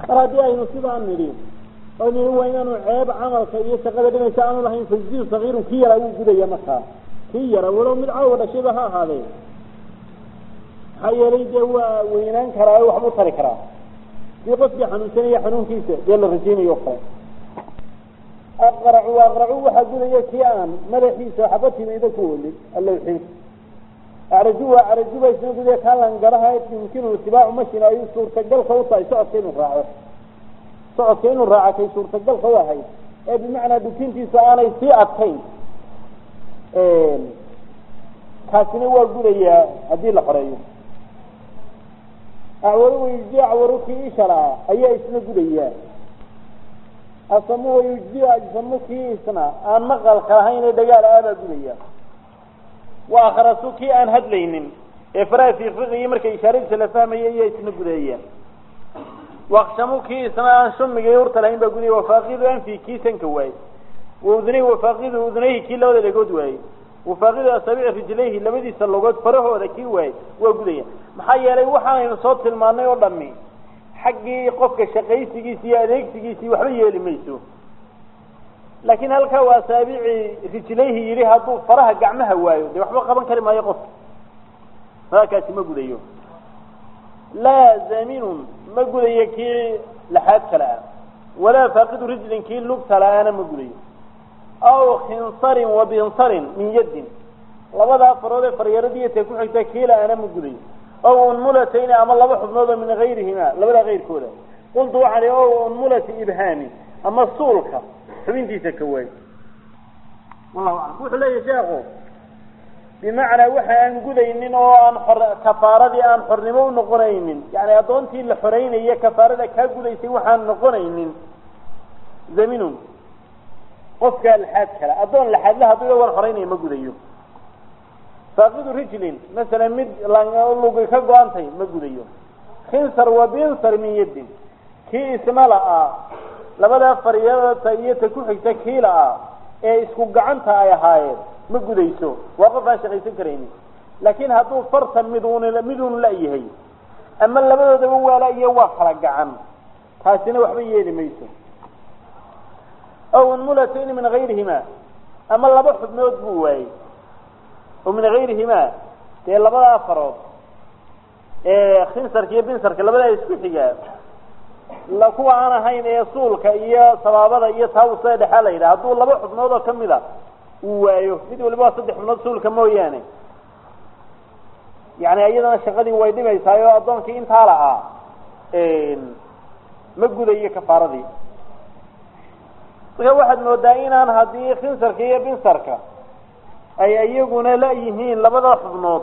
هذه أي نصيبة عن نريد أو وين أنه عيب عمل كي يستقل بما شاء الله حين فجزير صغير كي يرى وجود يمكها كي يرى ولو من عودة شبهها هذه حي ليد هو وينان كراه وحبو صار كراه في قصدي حنون سنية حنون كيسة ديال الرجيم يوقع أقرعوا وحقوا لي كيان ملحيسة حبتي ما يذكولي الله يحيث أعرجوا يسنقوا لي كان لنقرها يمكنه اتباع مشينا يسور تقل خوطة سعود كينو الراعة كي سور تقل خواهي بمعنى دكينتي سعانا يسيء أبكين كاسني وقوا لي هذه الحرية أعوروا يجي أعوروا كي إشراء أي يسنقوا لي أصموا يجي أجسموا كي إسنا أن مقال كراهين دقال آبا قليا وآخرسوا كي أن هدلين إفراء في فقه يمرك إشارين سلفام يسنقوا لي واقسموا كي إسنا أن شم يورت لهم بقولي وفاقدوا أن في كيسا كواي وذنيه وفاقدوا وذنيه كي لو ذلك واي وفاقدوا أصابع رجليه لمدي سلوقات فرحوا ذكي واي وقولي محايا لي وحاين صوت المعنى والضمي حقي قفك شقيسيسي أديكسيسي وحبيه لميسو لكن هلك وأصابع رجليه يريها طوف فرها قعمها وايو دي وحبا قبان كلمة يقف هكذا ما قوليه لا زمين ما قوليه كي لحاد كلا ولا فاقد رجل كي لبت لا أنا ما قوليه أو خنصر وبنصر من يد لبدا فرودة فريردية تكون حتى كيلا أنا ما قوليه أو أنملتين أما الله حفظنا من غيرهما لبدا غير كولا قلت وحلي أو أنملة إبهامي أما الصولك فبنتي تكوي والله أعلم وحلي يا شيخو بمعنى وحي أنقذ إننا كفاردي أن حرموا نقنين يعني أدونتي الحرين هي كفاردة كأقول يسي وحي نقنين زمين قفك الحاد كلا أدون الحاد لها طيوة والحرين ما قذيو فاقد رجل مثلا مد لانغلو كغانتي ما غديو خنصر وبنصر من يد كي اسملا لبدا فريده iyo ku xigta kiila ee isku gacanta ay ahaayeen ma gudayso waa qof aan shaqaysan kareen laakiin haduu farta midun la yahay ama labadooda wala iyo waa kala gacan taasina waxba yeeli mayso aw mulatayn min ghayrihima ama laba xubnood buu waayay ومن غيرهما تي لبدا فرود خنصر كي بنصر لبدا اسكخيا لا كو انا هين يسولka iyo sababada iyo tawsay dhaxalayda haduu laba xubnood oo kamida uu waayo mid waliba saddex xubnood suulka mooyaane yani ayadana shaqadii way dhimaysaa oo adoonki inta la ma gudayo kafaaradii waxaad moodaa inaan hadii khinsarka iyo binsarka ay ayaguna la yihiin labada xubnood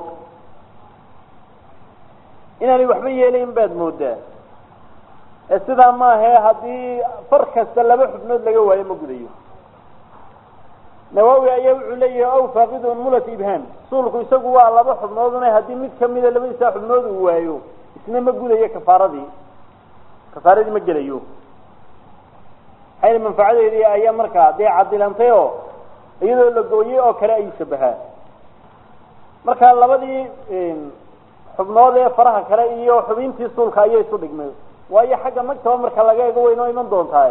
inay waxba yeeleen baad moodaa sida ma aha hadii farkasta laba xubnood laga waayo ma gudayo nawawi ayaa wuxuu leeyahay aw faaqidu mulat ibham sulku isagu waa laba xubnoodna hadii mid kamida labadiisa xubnood uu waayo isna ma gudayo kafaaradii ma gelayo ay manfaacadeedii ayaa markaa day cadilantay oo iyadoo la gooyay oo kale ay shabaha marka labadii xubnood ee faraha kale iyo xubintii sulka ayay isu dhigmay waayo xagga magtaba marka laga eego weyno iman doontaa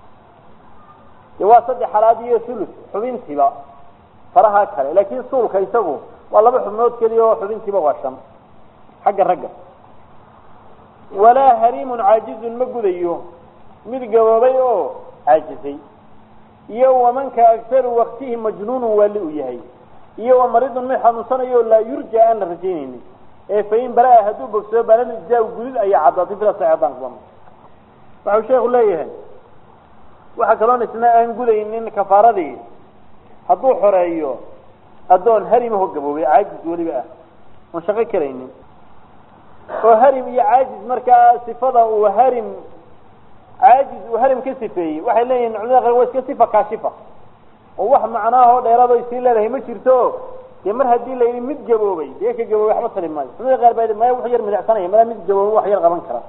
waa saddex xalaad iyo sulus xubintiiba faraha kale laakiin sulka isagu waa laba xubnood kaliya oo xubintiiba waa shan xagga ragga wala harimun aajizun ma gudayo mid gaboobay oo aajisay iyo wamanka akthar waqtihi majnun wali u yahay iyo maridun ma xanuunsanayo la yurja an rajayni ee fayn bara hadu bogso balan jaaw gudul ay cadaaday fil saadan qom waxa sheekhu leeyahay waxa kaloon isna aan gudaynin kafaaradii haduu xoreeyo adoon harim oo gaboobay aajiz waliba ma shaqo kareynin oo harim iyo aajiz marka sifada uu harim عاجز وهرم كسفي waxay leeyihiin culimada way iska sifa kaashifa oo wax macnaaho dheerado isii leedahay ma jirto mar hadii la mid gaboobay ee ka gaboobay waxba talimaay culimada qaar baa ma wax yar midacsanay ma mid gaboobay wax yar qaban kara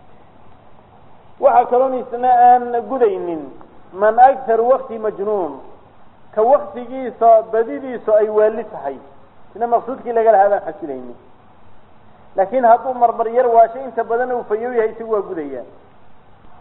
waxa kaloon isna aan gudaynin man akthar waqti majnun ka waqtigiisa badidiisa ay wali tahay ina maqsuudkii laga lahaa xasilayni laakiin haduu marmar yar waashay inta badan uu fayo yahay si waa gudayaan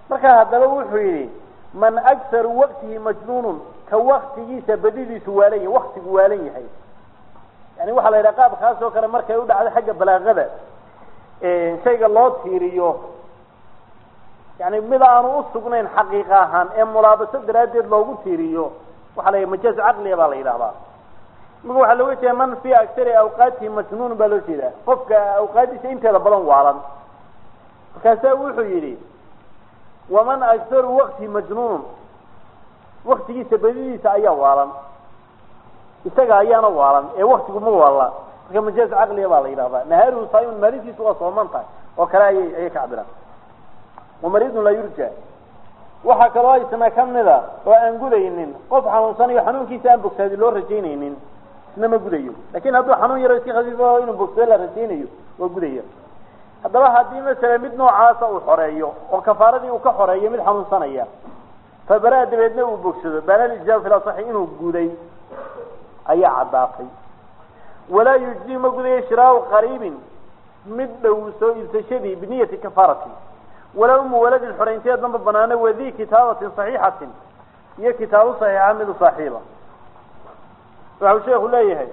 marka hadaba wuxuu yiri man akthar waqtihi majnun ka waqtigiisa badidiisu waalan waqtigu waalan yahay yani waxa la yiraahdaa qaab khaas oo kale markay u dhacdo xagga balaaqada shayga loo tiiriyo yani mid aan u sugnayn xaqiiqa ahaan ee mulaabasad daraadeed loogu tiiriyo waxa la yiraahdaa majaaz aqli baa la yiraahdaa marka waxa loo jeedaa man fi akthar awqati majnun baa loo jeedaa qofka awqaadiisa inteeda badan waalan markaasa wuxuu yiri ومن أكثر وقت مجنون وقت سبديس أيا والا استجا أيانا والا وقت مو والا كما جاز عقلي والله إذا نهاره صايم مريض سوى صومنته وكلا أي كعبرة ومريض لا يرجع وحكى رأي سما كم ذا وأنقول إنن قف حنون صني حنون كيسان بكساد لور رجينين إنما قليل لكن هذا حنون يرسي خفيفه إنه بكساد رجينيه وقليل haddaba haddii mesela mid noocaasa uu xoreeyo oo kafaaradii uu ka xoreeyo mid xanuunsanaya fabara dabeedna uu bogsado baana ijaa fil sahih inuu guuday ayaa cadaatay walaa yujzi ma guday shiraaw qariibin mid dhow soo iibsashadii biniyati kafarati wala walad xoreynteed dhanba banaana wadii kitaabatin sahihatin iyo kitaabu sahiha mid saaxiiba waxa sheekhu leeyahay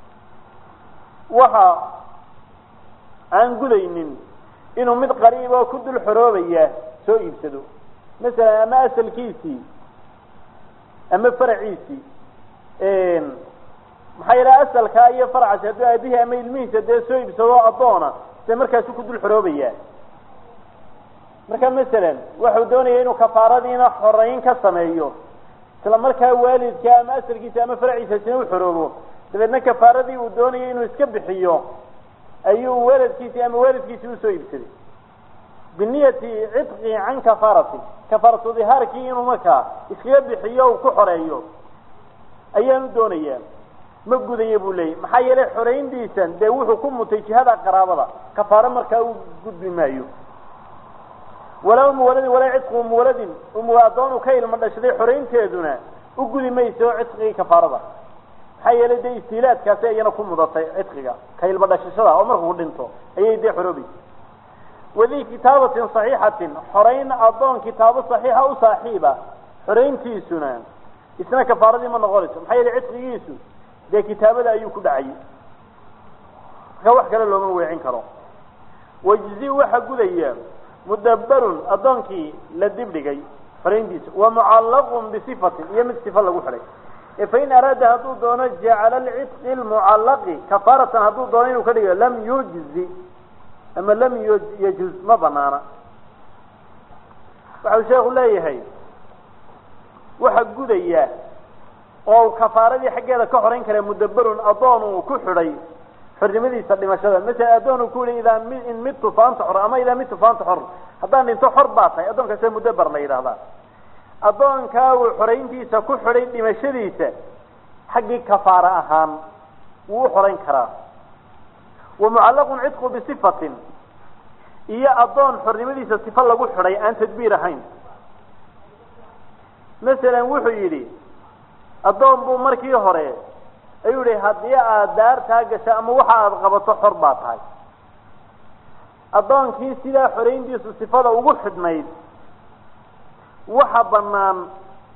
waxa aan gulaynin inuu mid qariib oo ku dul xoroobaya soo iibsado mesela ama asalkiisi ama faraciisi maxay ila asalka iyo faraca hadii abihi ama ilmihiisa de soo iibsado adoona se markaas ku dul xoroobaya marka mesela wuxuu doonayaa inuu kafaaradiina xoreyn ka sameeyo isla markaa waalidka ama asalkiisa ama faraciisa inuu xoroobo dabeedna kafaaradii uu doonayaa inuu iska bixiyo أيو ولد كيسي أما ولد كيسي وسو يبتدي بالنية عتقي عن كفارة ظهار كيين ومكا إسكيب بحيو وكحر أيام دون أيام مبقو ذي يبو لي محايا لي حرين ديسان داوحو كم متيجهاد قرابة كفارة مركا وقد بمايو ولا مولد ولا عتق مولد وموادون وكيل من أشري حرين تيدونا وقد ميسو عتقي كفارة حي لدي استيلات كاسي ينكون مضطي عتقها كي البدا ششدا عمره ودنتو اي دي حروبي وذي كتابة صحيحة حرين اضون كتابة صحيحة وصاحبة حرين تيسونا اسنا كفارة دي من غورتهم حي العتق يسو دي كتابة لا ايوكو دعي كواح كلا لو مويعين كرو وجزي وحق الايام مدبر اضونكي لدبلغي حرين ديسو ومعلق بصفة يمد صفة لغو حرين فإن أراد هذو دون جعل العتق المعلق كفارة هذو دونين وكذا لم يجزي أما لم يجز ما بنانا وحول شيخ الله يهي وحق ذيه أو كفارة دي حق هذا كحرين كلا مدبر أضان وكحري فرجمدي سلم الشذا مثل أضان كل إذا إن مت فأنت حر أما إذا مت فأنت حر أضان أنت حر باطي أضان كسر مدبر لي هذا أضانكا وحرينتيسا كحرين دمشديسا حقي كفارة أهام وحرين كرا ومعلق عتق بصفة إيا أضان حرينتيسا صفة لغو حرين أن تدبير هين مثلا وحيري أضان بو مركي هوري أيوري هدية دار تاقشا أما وحا أضغبطو حربات هاي أضان كيسي لا حرينتيسا صفة لغو حدميد waxa banaan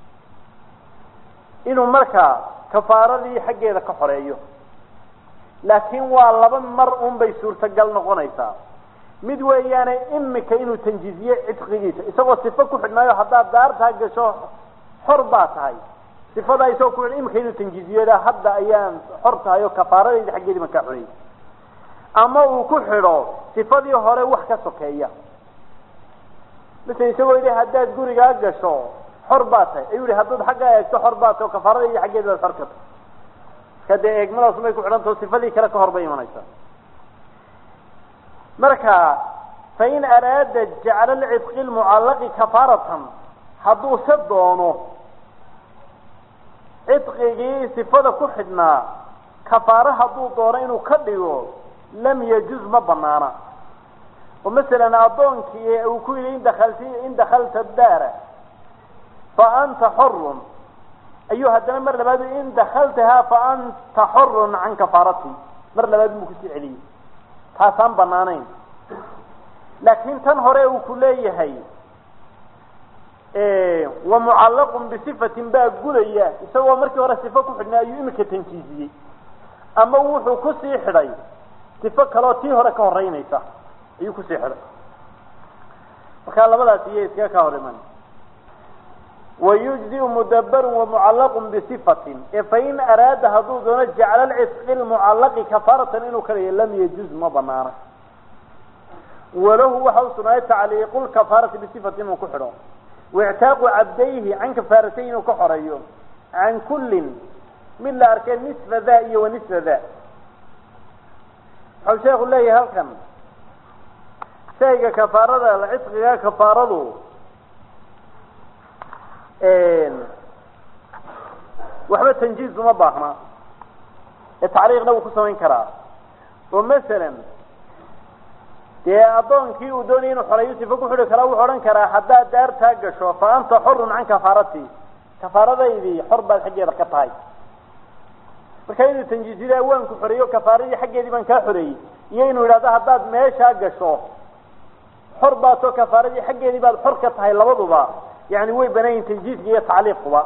inuu marka kafaaradii xageeda ka xoreeyo laakiin waa laba mar bay suurtagal noqonaysaa mid weeyaan imika inuu tanjiziye cidqigiisa isagoo sifo ku xidhnaayo hadaa daarta gasho xor baa tahay sifada isagoo ku imika inuu tanjiziyada hadda ayaan xor tahay oo kafaaradii xageedii ma ka xoreeyo ama uu ku xidho sifadii hore wax ka sokeeya مثل يسوي لي هداد جوري قاعدشوا حرباته يقولي هداد حاجة يكتو حرباته وكفارة يجي حاجة إذا سرقت كده يجمل أصلا يكون عرضه صفدي كلا كهربائي ما نيسا مركا فإن أراد جعل العتق المعلق كفارة حدو سدونه عتقه صفده كحدنا كفارة حدو دورين وكديو لم يجوز مبنانا ومثلا أضونك وكل إن دخلت الدار فأنت حر أيها الدم مر لبعد إن دخلتها فأنت حر عن كفارتي مر لبعد مكسي علي هاسان بنانين لكن تنهري وكلية هي ومعلق بصفة باقولية يسوى مركي ورا صفة كحدنا يمك تنجيزي أما وحو كسي حري صفة كلاتي هرا كهرين يسا أيو كسي حري فقال الله سيئة يا كهرمان ويجزي مدبر ومعلق بصفة فإن أراد هذو نجعل على العتق المعلق كفارة إنه كريه لم يجوز ما بناره وله وحوصنا تعليق الكفارة بصفة وكحره واعتاق عبديه عن كفارتين وكحريه عن كل من الأركان نصف ذا ونصف ذا أو شيخ الله هلكم شيء كفارة العتق كفارة وحبة تنجيز ما باهنا التعليق لو كسوين كرا ومثلا dee adoonkii uu doonayay inuu xoreeyo ku xidhi kara wuxuu oran karaa haddaa daartaa gasho fa anta xurun can kafaarati kafaaradaydii xor baad xaggeeda ka tahay marka inuu tanjiizida waan ku xoreeyo kafaaradii xaggeedii baan kaa xoreeyey iyo inuu yidhaahdo haddaad meeshaa gasho xor baatoo kafaaradii xaggeedii baad xor ka tahay labaduba yani way banayin tanjiizka iyo tacliiquba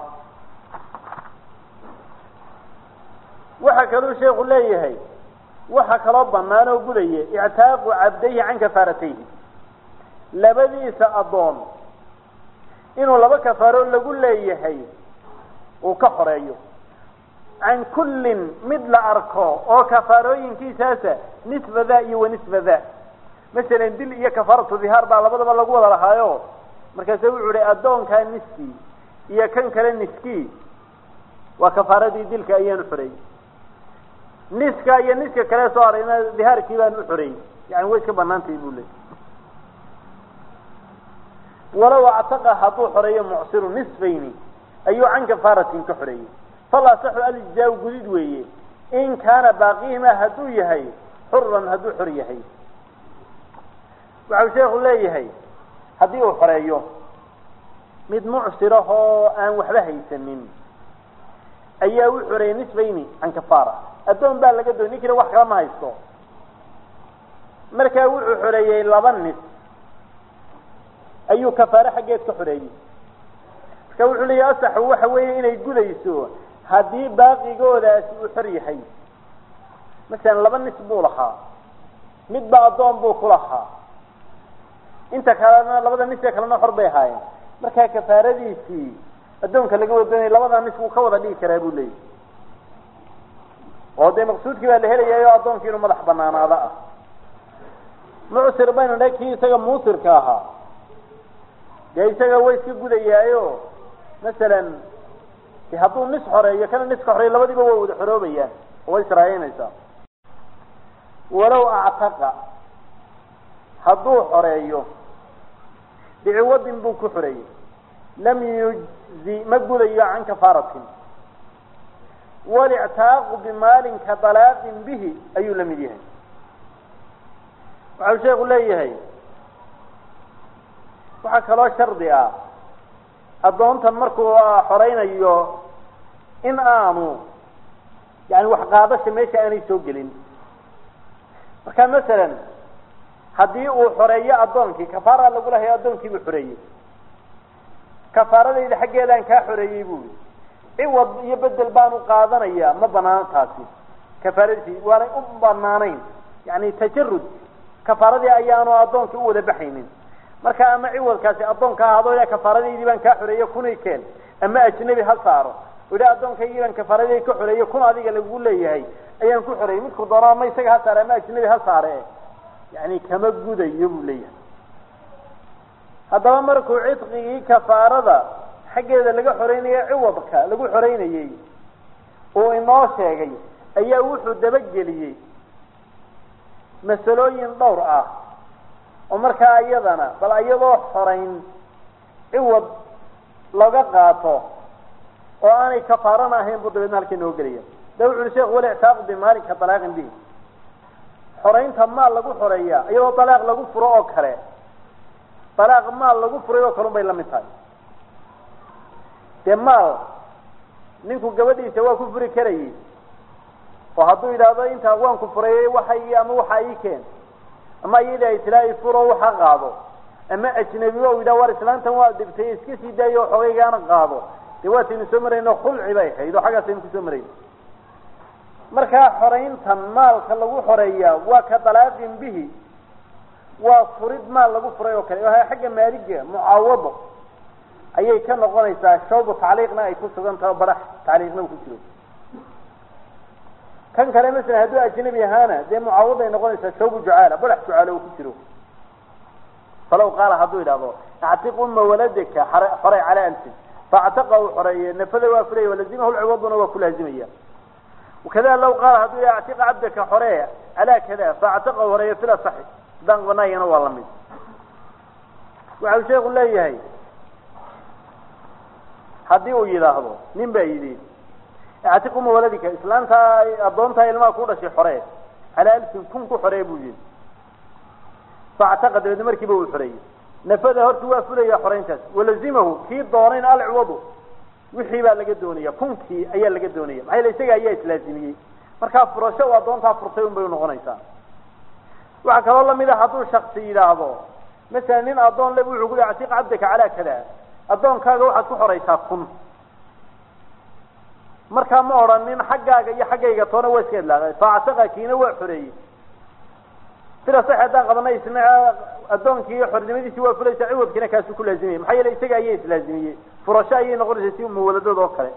waxa kaluu sheekhu leeyahay waxa kaloo banaan oo gudaya i'taaqu abdihi an kafaratayhi labadiisa adoon inuu laba kafaaro lagu leeyahay oo ka xoreeyo an kullin mid la arko oo kafaarooyinkiisaasa nisbada iyo nisbada مثلا dil iyo kafaratu dhihar baa labadaba lagu wada lahaayo markaas uu yiri adoonka niski iyo kan kale niski waa kafaaradii dilka ayaan xoreeyay niska iyo niska kale soo arayna dihaarkii baan u xoreeyay yani way ka banaantay buu leeyahay walaw ataqa hadu xoreeyo mu'sir nisbayni ayu an kafaratin ka xoreeyay fala sahu al-jaw gudid weeye in kana baaqima hadu yahay xurran hadu xor yahay waxa sheekhu leeyahay hadii uu xoreeyo mid mu'sir oo aan waxba haysanin ayaa uu xoreeyay nisbayni an kafara adoon baa laga doonay kira wax kala ma haysto marka uu xoreeyay laba nis ayuu kafaara xageed ka xoreeyay marka uu leeyahay sax waxa weeye inay gudayso hadii baaqigoodaas uu xor yahay مثلا laba nis buu lahaa mid baa adoon buu ku lahaa inta kalena labada nis kalena xor bay haayeen marka kafaaradiisii adoonka laga wadanay labada nis uu ka wada dhigi karaa buu leeyahay oo de maqsuudkii baa la helayaa adoonkii inuu madax banaanaada ah mu'sir bayna dhakii isaga muusirka ahaa de isaga way iska gudayaayo مثلا haduu nis xoreeyo kana nis xoreeyo labadiiba way wada xoroobayaan oo israa'iinaysa walaw a'taqa haduu xoreeyo bi'awadin buu ku xoreeyay lam yujzi magudayo an kafaratin والاعتاق بمال كطلاق به أي لم يجيه وعلى شيء يقول لي وحكى له شرطي أظن تمركوا حرين أيوه إن آموا يعني وحقابة سميشة أني سوقلين وكان مثلا حديقوا حرية أظنك كفارة اللي قولها هي أظنك بحرية كفارة إذا حقيا لأن كحرية يقول عوض يبدل بانو قادنيا ما بنانتاسي كفارتي وانا بنانين يعني تجرد كفارتي ايانو ادونك او ذبحينين marka ama ciwalkaasi adoonka aado ila kafaaradeedii baan ka xoreeyo kunay keen ama ajnabi hal saaro wada adoonka iiban kafaaradeey ka xoreeyo kun adiga lagu leeyahay ayaan ku xoreeyay mid ku doonaa ma isaga ha saaro ama ajnabi ha saare yani kama gudayo buu leeyahay hadaba markuu cidqigi kafaarada xageeda laga xoreeyay ciwadka lagu xoreeyay oo inoo sheegay ayaa wuxuu dabageliyay masalooyin dhowr ah oo marka ayadana bal ayadoo xoreyn ciwad laga qaato oo aanay kafaarana ahayn buu dabadna halkii noo geliyo dawcul sheekh wala i'taaq bi maalika talaaqin bi xoreynta maal lagu xoreeyaa ayadoo talaaq lagu furo oo kale talaaq maal lagu furo oo kale bay la mid tahay demaal ninku gabadhiisa waa ku furi karayay oo hadduu yiraahdo inta waan ku furay waxay ama waxa ay keen ama iyada islaahay furo waxa qaado ama ajnabi oo yidhaha war islaantan waa dhibtay iska sii daayo oo xogaygaana qaado dee waataynu soo marayno khulci bay ahayd oo xaggaasaynu kusoo marayno markaa xorayntan maalka lagu xoreeyaa waa ka dalaaqin bihi waa furid maal lagu furay oo kale oo xagga maaliga mucaawado ayay ka noqonaysaa shawbu tacliiqna ay ku sugan tahay barax tacliiqna ku jiro kan kale mesela hadduu ajnabi ahaana dee mucaawado ay noqonaysaa shawbu jucaala barax jucaala uu ku jiro falow qaala hadduu yidhaahdo actiq umma waladaka xoray calaa alfin faactaqa uu xoreeye nafada waa fulaya walazimahu lciwaduna waa ku laazimaya wakada law qaala hadduu yidhahdo actiqa cabdaka xoree calaa kada faactaqa horeeye fila saxi haddaan banaayana waa lamid waxau sheeku leeyahay haddii uu yidhaahdo nin baa yidhi actiq umma waladika islaanta addoontaa ilmaha ku dhashay xoree calaa alfin kun ku xoree buu yihi faactaqa dabeedna markiiba uu xoreeyey nafada horta waa fulaya xoreyntaas walazimahu kii doonayna alciwadu wixii baa laga doonaya kunkii ayaa laga doonaya maxaa yeele isaga ayaa islaazimiyey markaa furasho uu addoontaa furtay un bay unoqonaysaa waxaa kaloo lamid a hadduu shaksi yidhaahdo masalan nin addoon le wuxuu ku yihi actiq cabdaka calaa kada addoonkaaga waxaad ku xoraysaa kun markaa ma odhanin xaggaaga iyo xaggayga toona waa iska idlaaqay faactaqa kiina waa xoreeyey sida sax haddaan qabanay isna addoonkii xornimadiisi waa fulaysaa ciwadkiina kaasuu ku laazimiyey maxaa yeele isaga ayaa islaazimiyey furasho ayay noqonaysaa si muwaladad oo kale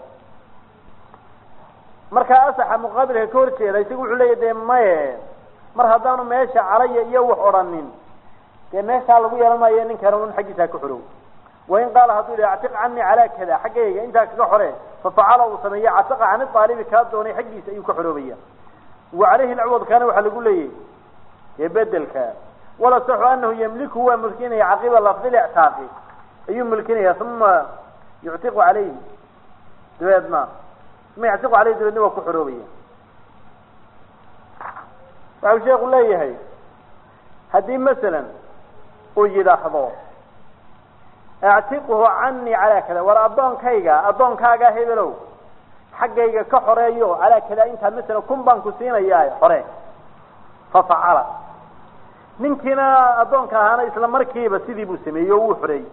markaa asaxa muqaabilka ka horjeeda isagu wuxuu leeyahy dee maye mar haddaanu meesha calaya iyo wax odhanin dee meeshaa lagu yeelan maayo ninkan un xaggiisaa ka xorow wain qaala hadduu yidhi actiq canii calaa kada xaggayga intaa kaga xore fafacala uu sameeye cataqa cani aalibi kaa doonay xaggiisa ayuu ka xoroobaya wa caleyhi lciwadkaana waxaa lagu leeyahy ee bedelka wala saxu anahu yamliku waa mulkinaya caqiba lafdi lictaaqi ayuu mulkinaya uma yuctiqu calayhi dabeedna uma yactiqu caleyhi dabeedna waa ku xoroobaya waxau sheeku leeyahay haddii masalan uu yidhaahdo actiquhu canii calaa kada war addoonkaaga hebelow xaggayga ka xoreeyo calaa kada intaa masalan kun baan ku siinayaa xore fafacala ninkiina addoonka ahaana isla markiiba sidii buu sameeyey oo wuu xoreeyey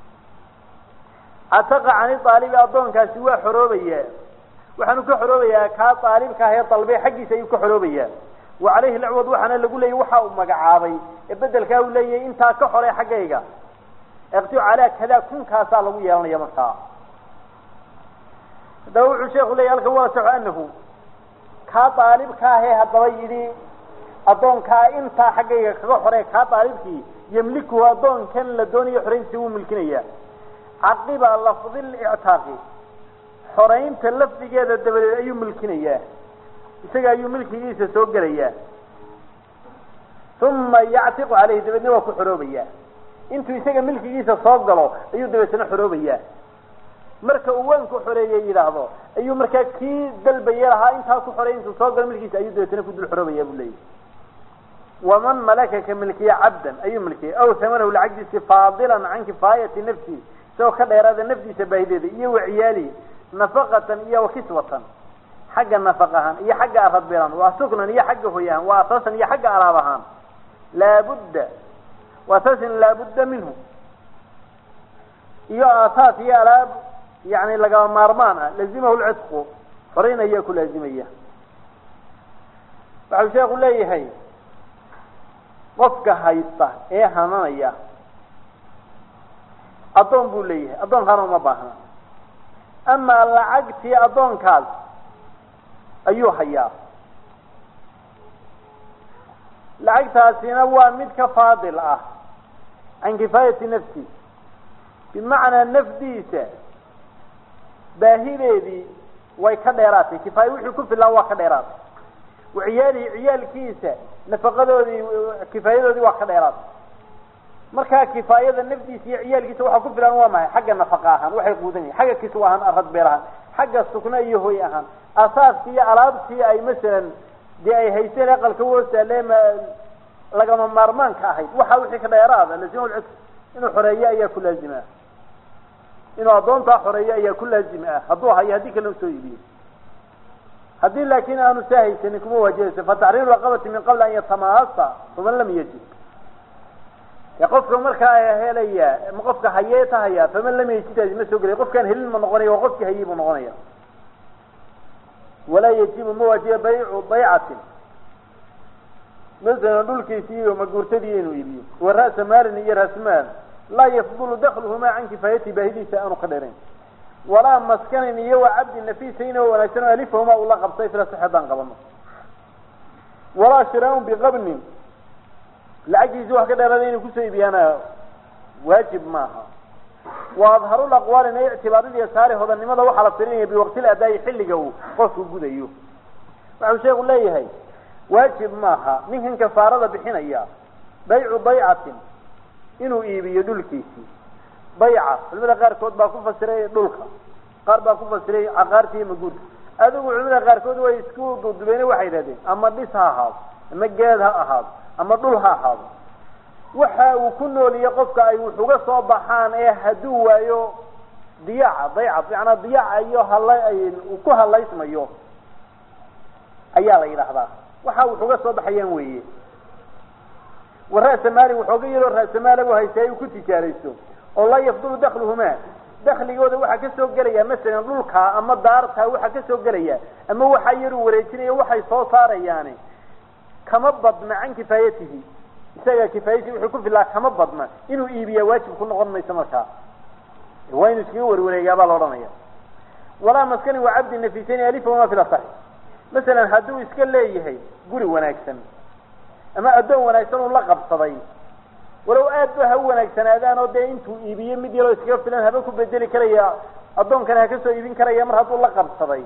cataqa cani aalibi addoonkaasi waa xoroobaya waxaanu ka xoroobayaa kaa aalibka ah ee dalbay xaggiisa ayuu ka xoroobayaa wa caleyhi lciwad waxaana lagu leeyay waxa uu magacaabay ee bedelkaa uu leeyahay intaa ka xorey xaggayga iqti calaa kada kunkaasaa lagu yeelanaya markaa haddaba wuxuu sheeku leeyahy halkan wala saxu anahu kaa aalibka ahee haddaba yidhi addoonkaa intaa xaggayga kaga xorey kaa aalibkii yamlikuhu addoonkan la doonayo xorayntiisa wuu milkinayaa caqiba lafdi lictaaqi xoraynta lafdigeeda dabadeed ayuu milkinayaa isaga ayuu milkigiisa soo gelayaa uma yactiqu caleyhi dabeedna waa ku xoroobayaa intuu isaga milkigiisa soo galo ayuu dabeetna xoroobayaa marka uu waanku xoreeyey yidhaahdo ayuu markaa kii dalbaya lahaa intaa ku xoreey intuu soo galo milkiisa ayuu dabeetna ku dul xoroobaya buu leeyahy waman malakaka milkiya cabdan ayuu milkiyay aw hamanahu lacagdiisi faadilan can kifaayati nafsihi isagoo ka dheeraada nafdiisa baahideeda iyo waciyaalihi nafaqatan iyo wakiswatan xagga nafaq ahaan iyo xagga aradbilan waa suknan iyo xagga hoy ahaan waa asaasan iyo xagga alaab ahaan laabudda waa asaasin laabudda minhu iyo asaas iyo alaab yani lagama maarmaan ah lazimahu lcidqu xoreyn ayaa ku laazimaya waxau sheeku leeyahay qofka haysta ee hananaya addoon buu leeyahay addoonkaana uma baahna amaa lacagtii addoonkaas ayuu hayaa lacagtaasina waa mid ka faadil ah can kifaayati nafsi bimacnaa nafdiisa baahideedii way ka dheeraatay kifaayo wixii ku filaan waa ka dheeraatay waciyaalihi ciyaalkiisa nafaqadoodii kifaayadoodii waa ka dheeraatay markaa kifaayada nafdiisa iyo ciyaalkiisa waxaa ku filan waa maxay xagga nafaqa ahaan waxay quudan yihin xagga kiswa ahaan aradbeer ahaan xagga sukna iyo hoy ahaan asaaskii iyo alaabtii ay masalan dee ay haysteen aqalka woosaale lagama maarmaanka ahayd waxa wixii ka dheeraada lazima lcid inuu xoreeyo ayaa ku laazim ah inuu addoontaa xoreeyo ayaa ku laazim ah hadduu hayo haddii kale usoo iibiyo haddii laakiin aanu saa haysanin kuma waajibayso fataxriiru raqabati min qabli an yatamaasa faman lam yajid qofka markaa helaya ma qofka hayeeta haya faman lam yajid ma soo galay qofkan helin ma noqonayo qofkii hayay buu noqonaya wala yajibu mawajib bay'u bay'atin مثلا دولكيسي ومغورتدي انو يبيو وراس مال iyo راس مال لا يفضل دخلهما عن كفايته باهديسا انو قدرين ولا مسكن iyo عبد النفيسين ولا كان الفهما والله قبطي في صحبان قبنا ولا شراء بغبن العجز واحد كدرين ku soo ibiyana واجب maaha واظهر الاقوال ان اعتبار اليسار hodanimada waxa la firinaya bi waqti aday xilliga uu qofku gudayo waxa sheegu leeyahay واجب maaha ninkan kafaarada bixinaya bay'u bay'atin inuu iibiyo dhulkiisi bay'a culimada qaar kood baa ku fasiray dhulka qaar baa ku fasiray aqaartii maguud adigu culimada qaar kood way isku dudubeen waxay yiraahdeen ama dhis ha ahaado ama geed ha ahaado ama dhul ha ahaado waxa uu ku nooliyo qofka ay wuxuga soo baxaan ee haduu waayo diyaca bay'a fiicna diyaca iyo halay uu ku halaysmayo ayaa la yiraahdaa waxa uu uga soo baxayaan weeye waraas maali wuxuu yiro raas maali uu haystay ku tijaaraysto oo la yafdulu dakhluhuma dakhligooda waxa ka soo galaya mesela dhulka ama daarta waxa ka soo galaya ama waxa yar wareejinayo waxay soo saarayaan kama badna an kifaayatihi isaga kifaayatihi wuxuu ku filaa kama badna inuu iibiyo waajib ku noqon mayso markaa waa inuu iska warwareegaa baa la oranaya wala maskani wa abdi nafisayn alif wa ma fi al-sahih مثلا haduu iska leeyahay guri wanaagsan ama adoon wanaagsan oo la qabsaday walow aad ba wanaagsanadaan oo de intuu iibiyo mid yaro iska filan haba ku bedeli karaya adoonkan ha ka soo iibin karaya mar haduu la qabsaday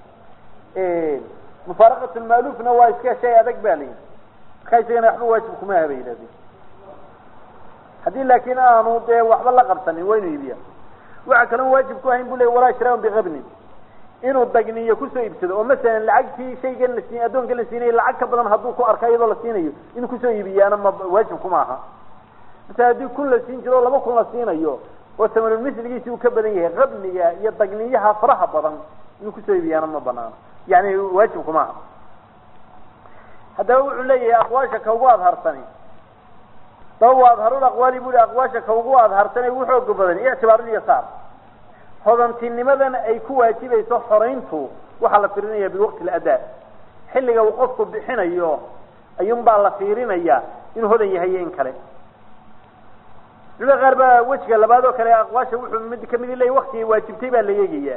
mufaraqatu al-maalufna waa iska shay adag baalay kaysana waxba waajib kuma habeeyay hadii laakiin aanu de waxba la qabsanin waa inuu iibiyo waxa kale waajib ku ahayn bulay wala shiraan bi qabni inuu dagniyo ku soo iibsado oo mesela lacagtii shaygan la siin adoonka la siinay lacag ka badan haduu ku arkay iyadoo la siinayo inuu ku soo iibiyana ma waajib kuma aha inta hadii kun la siin jiro laba kun la siinayo oo tamar misligiisa uu ka badan yahay qabniga iyo dagniyaha faraha badan inuu ku soo iibiyana ma banaan yani waajib kuma aha hada wuxuu leeyahay aqwaasha ka ugu adhartani dawaad harul aqwali buu aqwaasha ka ugu adhartani wuxuu gobadan i'tibaar yasaar hodantinimadan ay ku waajibayso xoreyntu waxa la fiirinaya bil waqti al-adaa xilliga uu qofku bixinayo ayuun baa la fiirinaya in hodan yahay in kale qaar baa wajiga labaad oo kale aqwaasha wuxuu mid kamid ilaa waqti waajibtay baa la yeegaya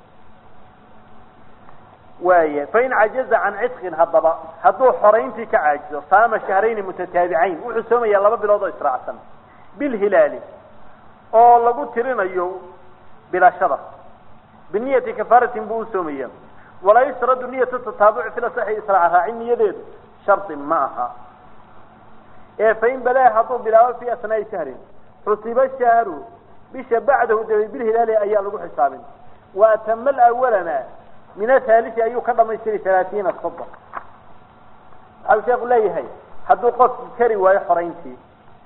waaye fa in ajaza an isqin hadaba haduu xoreyntii ka caajiso saama shahrayn mutataabi'ayn wuxuu soomaya laba bilood oo israacsan bil hilaali oo lagu tirinayo بلا شرط بنية كفارة بوسومية ولا يشرد نية التتابع في الصحيح إسراعها عن نية شرط معها فإن بلاها طول بلاوة في أثناء شهر حسب الشهر بش بعده بالهلال أيام لقو حساب وأتم الأولنا من الثالث أيو كرم يشتري 30 الصبح أو شيخ ليه هاي حدو قصد كري ويحرين فيه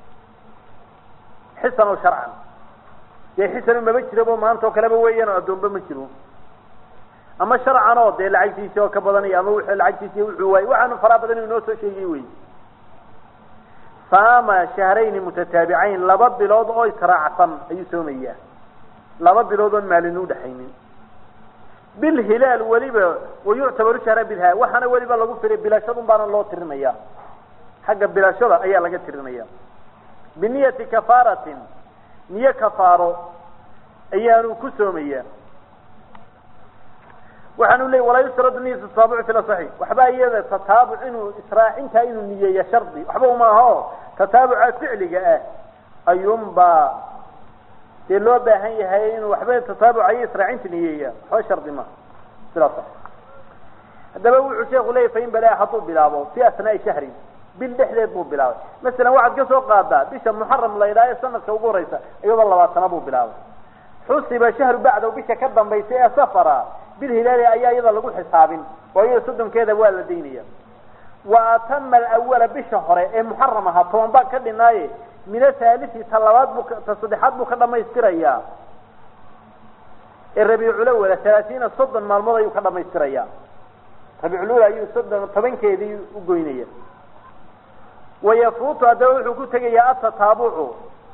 حسنا وشرعا يحسن ما بجربه ما أنتوا كلامه وين أدون بمجرو أما شرع أنا ده العجز سوى كبضني أما العجز سوى وعن فرابضني ونوسو شيء وي صام شهرين متتابعين لبض بلاد أو إسراعا أي سومية لبض بلاد مالنو دحين بالهلال وليبا ويعتبر شهر بالها وحنا وليبا لقو في بلا شرط بان الله ترميا حق بلا شرط أي لقى ترميا بنية كفارة نية كفارة أيانو كسومية وحنو لي ولا يسرد نية التتابع في الصحيح وحبا إياذا تتابع إنو إسراع إنتا إنو نية يشرطي وحبا ما هو تتابع فعلي جاء أيوم با تلو باهي هين وحبا تتابع أي إسراع إنتا نية هو شرطي ما في الصحيح هذا بقول عشيخ لي فإن بلا حطوا بلابو في أثناء شهري بالدحلة بو بلاوي مثلا واحد قصو قادا بيش محرم الله إلهي سنة كوبو ريسا أيضا الله واسنا بو بلاوي حسب شهر بعده بيش كدن بيسيء سفرا بالهلال أيضا لقول حسابين وهي صدم كذا والدينية وأتم الأول بشهر محرمها طوانبا كدناي من الثالث طلبات تصديحات بكذا ما يستريا الربيع الأول 30 صدن مع المضي وكذا ما يستريا الربيع الأول أيضا صدن طبعا كذي وقوينية ويفوت هذا وحكو تجي التتابع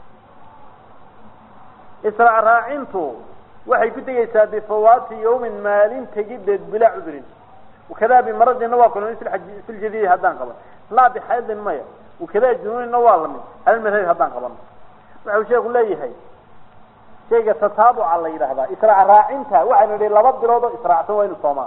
إسرع راعنته وحي كنت يسا بفوات يوم مال تجدد بلا عذر وكذا بمرض النواقل في الجديد هدان قبل لا بحيض المية وكذا جنون النواقل هل المثال هدان قبل وحو شيخ الله يحي شيء تتابع على يرهبا إسرع راعنته وحي نري لبض لوضو إسرعته وين الصومان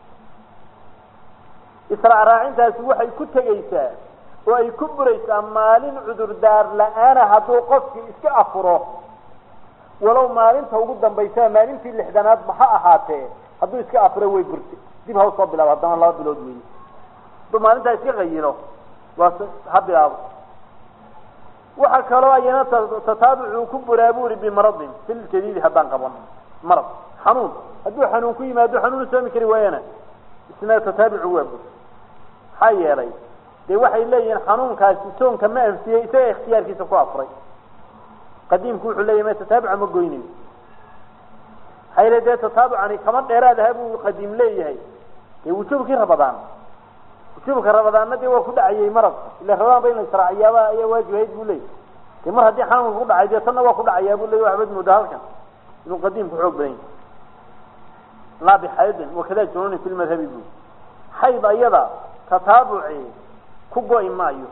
إسرع راعنته وحي كنت يسا وأي كبريسا مال عذر دار لأنا هدو قفك إسك أفره ولو maalinta ugu dambaysa maalintii lixdanaad baxa ahaatee haduu iska afro way burti dib ha soo bilaabo hadana laba bilood weey do maalinta iska qayiro waa habilaabo waxa kale ayana tataabucu ku buraaburi bi maradin fil jadid hadan qaban marad xanuun haduu xanuun ku yimaado xanuun soo mikri waayana isna tataabucu waa bur hayeelay de waxay leeyihiin xanuunkaasi soonka ma anfiyay isaga ikhtiyaarkiisa ku afray قديم كوحو لي ما تتابع مقويني حيلا دي تتابع عني كمان ديرا ذهبوا قديم لي هاي وشوفك رمضان وشوفك رمضان ندي وكل عيي مرض اللي رمضان بين الإسرائيلية ويا واجه يقول لي كمرة دي حالا وكل عيي صنع وكل عيي يقول لي وعبد مدهالك إنه قديم كوحو بين لا بحيض وكذا جنوني في المذهب يقول حيض أيضا تتابعي كوكو إمايو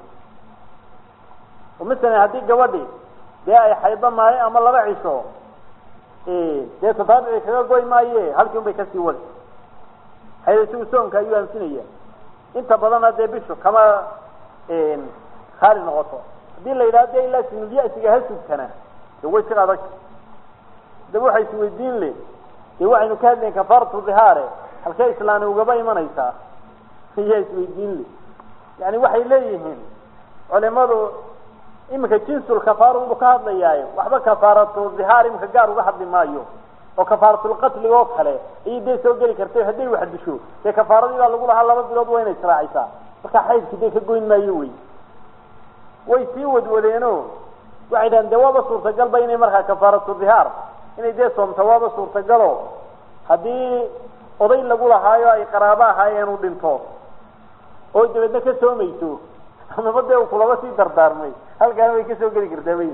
ومثلا هذه قوادي dee ay xayba maayo ama laba cisho dee tataabici kaga goy maaye halkii bay ka sii wadi hay'addu soonka ayuu ansinaya inta badan dee bisho kama khali noqoto hadii la yiraahdo ilaa sinadiya isiga hasubtana way si adag dee waxay si weydiin le dee waxaynu ka hadlayn kafartu dhihaare halka islaani uga bay imanaysa siyay is weydiin le yani waxay leeyihiin culimadu إما جنس الكفار وكهذا لياي وحبا كفارة الظهار إما كجار وحد مايو وكفارة القتل وكله يدي سوقي كرتيه هدي واحد بشو هي كفارة دي قال نقول هلا بس وين إسرائيل فكحيد كده كجوين مايوي ويسيود ولينو وعدا دواب صورة قلب بين مرها كفارة الظهار إن يدي صوم تواب صورة قلو هدي أضي نقول هاي قرابة هاي نودنتو أو جبنا كسوميتو أنا بدي أقول بس يدردار مي هل كانوا يكسروا قلي كردابين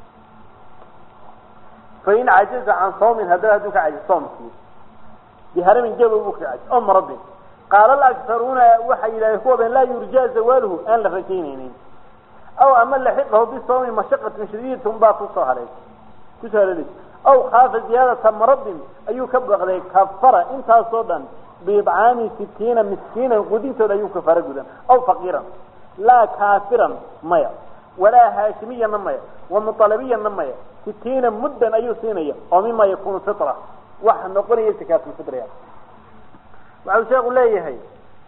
فإن عجز عن صوم هذا هدوك عجز صوم فيه بهرم جابوا بك عجز أم ربي قال الأكثرون وحي لا يكون لا يرجى زواله أن لفتينين أو أما لحقه بالصوم مشقة شديدة ثم باطل عليه كسر لك أو خاف زيادة مرض أي كبر عليك كفر انت صودا بإطعام 60 مسكينا قديت لا يكفر جدا أو فقيرا لا كافرا ميا ولا هاشميا ميا ومطالبيا ميا 60 مدا أي سينية ومما يكون فطرة واحد نقول يتكاف الفطرة وعلى شيء يقول لي هي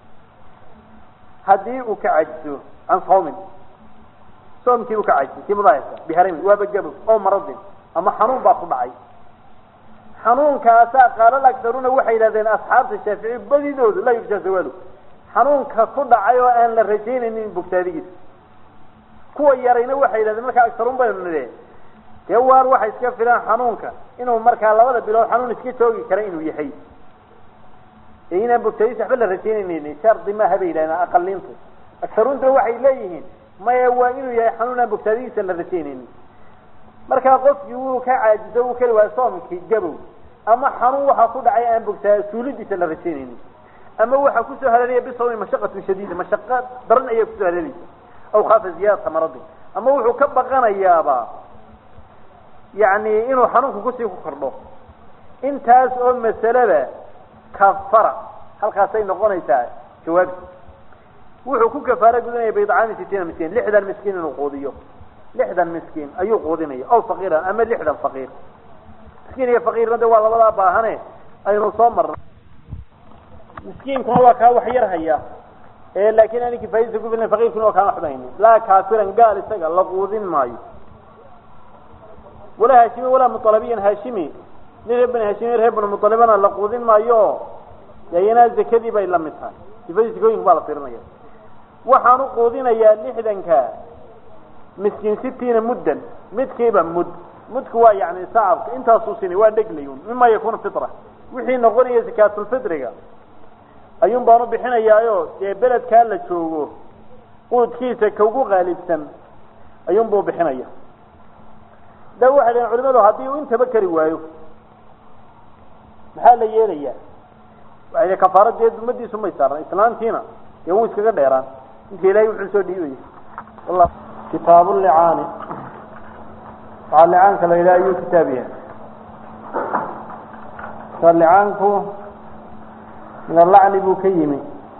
هديك عجز عن صوم كيف عجز كيف ضايق بهرم وبجبل أو مرض أما حنون باطل معي حنون كاسا قال الأكثرون وحي لذين أصحاب الشافعي بديدود لا يرجى زواله حنون كصدع عيوة أن للرجين إن بكتاريس كوا يرين وحي لذين مركا أكثرون بينهم لذين كوار وحي اسكاف فلان حنونك إنه مركا لولا بلو حنون اسكي توقي كرينه يحي إينا بكتاريس أحبال الرجين إن شرط ما هبي لنا أقلينته أكثرون دو وحي إليهن ما يوانينه يا حنون بكتاريس للرجين marka qofkii uu ka caajiso uu kale waa soomkii gabow ama xanuun waxa ku dhacay aan bogtaa suulidiisa la rajeenin ama waxa ku soo haleelay bisawmi mashaqatu shadiida mashaqad daran ay ku soo haleelay aw khafa ziyada maradi ama wuxuu ka baqanayaaba yaani inuu xanuunku ku sii kordho intaas oo masalada kafara halkaas ay noqonaysaa jawaab wuxuu ku kafaara gudanaya baydaan 60 miskiin 60 miskiin inuu qoodiyo 60 مسكين أيو قودينية أو فقيرا أما 60 فقير مسكين يا فقير ندى والله ولا باهنه أي نصمر مسكين كوا كوا حير هيا لكن أنا كيف يقول إن الفقير كانوا كانوا حبايني لا كافرا قال استقال الله قودين ماي ولا هاشمي ولا مطالبيا هاشمي نربنا هاشمي رهبنا مطالبنا الله قودين مايو يا ناس كذي بين لمتها كيف يقول إن بالله فيرنا وحنو قودين يا 60 كا مسكين 60 مدا مدكيبا مدكوا يعني صعب انت صوصيني وادقليون مما يكون فطره وحين نقول زكاه الفطر ايون بانو بخينيايو ee beledka la joogo quudkiisa ka ugu qaalibsan ayuunbuu bixinaya da waxay dhaheen culimadu haddii uu intaba kari waayo maxaa la yeelayaa waxay kafaaradeed ummadiisu may saaran islaantiina dee wuu iskaga dheeraan inta ilaahay wuxuu soo dhiibaya wallah kitaabu licaani waxaa licaanka la yidhaha ayuu kitaab yahay ka licaanku min allacni buu ka yimi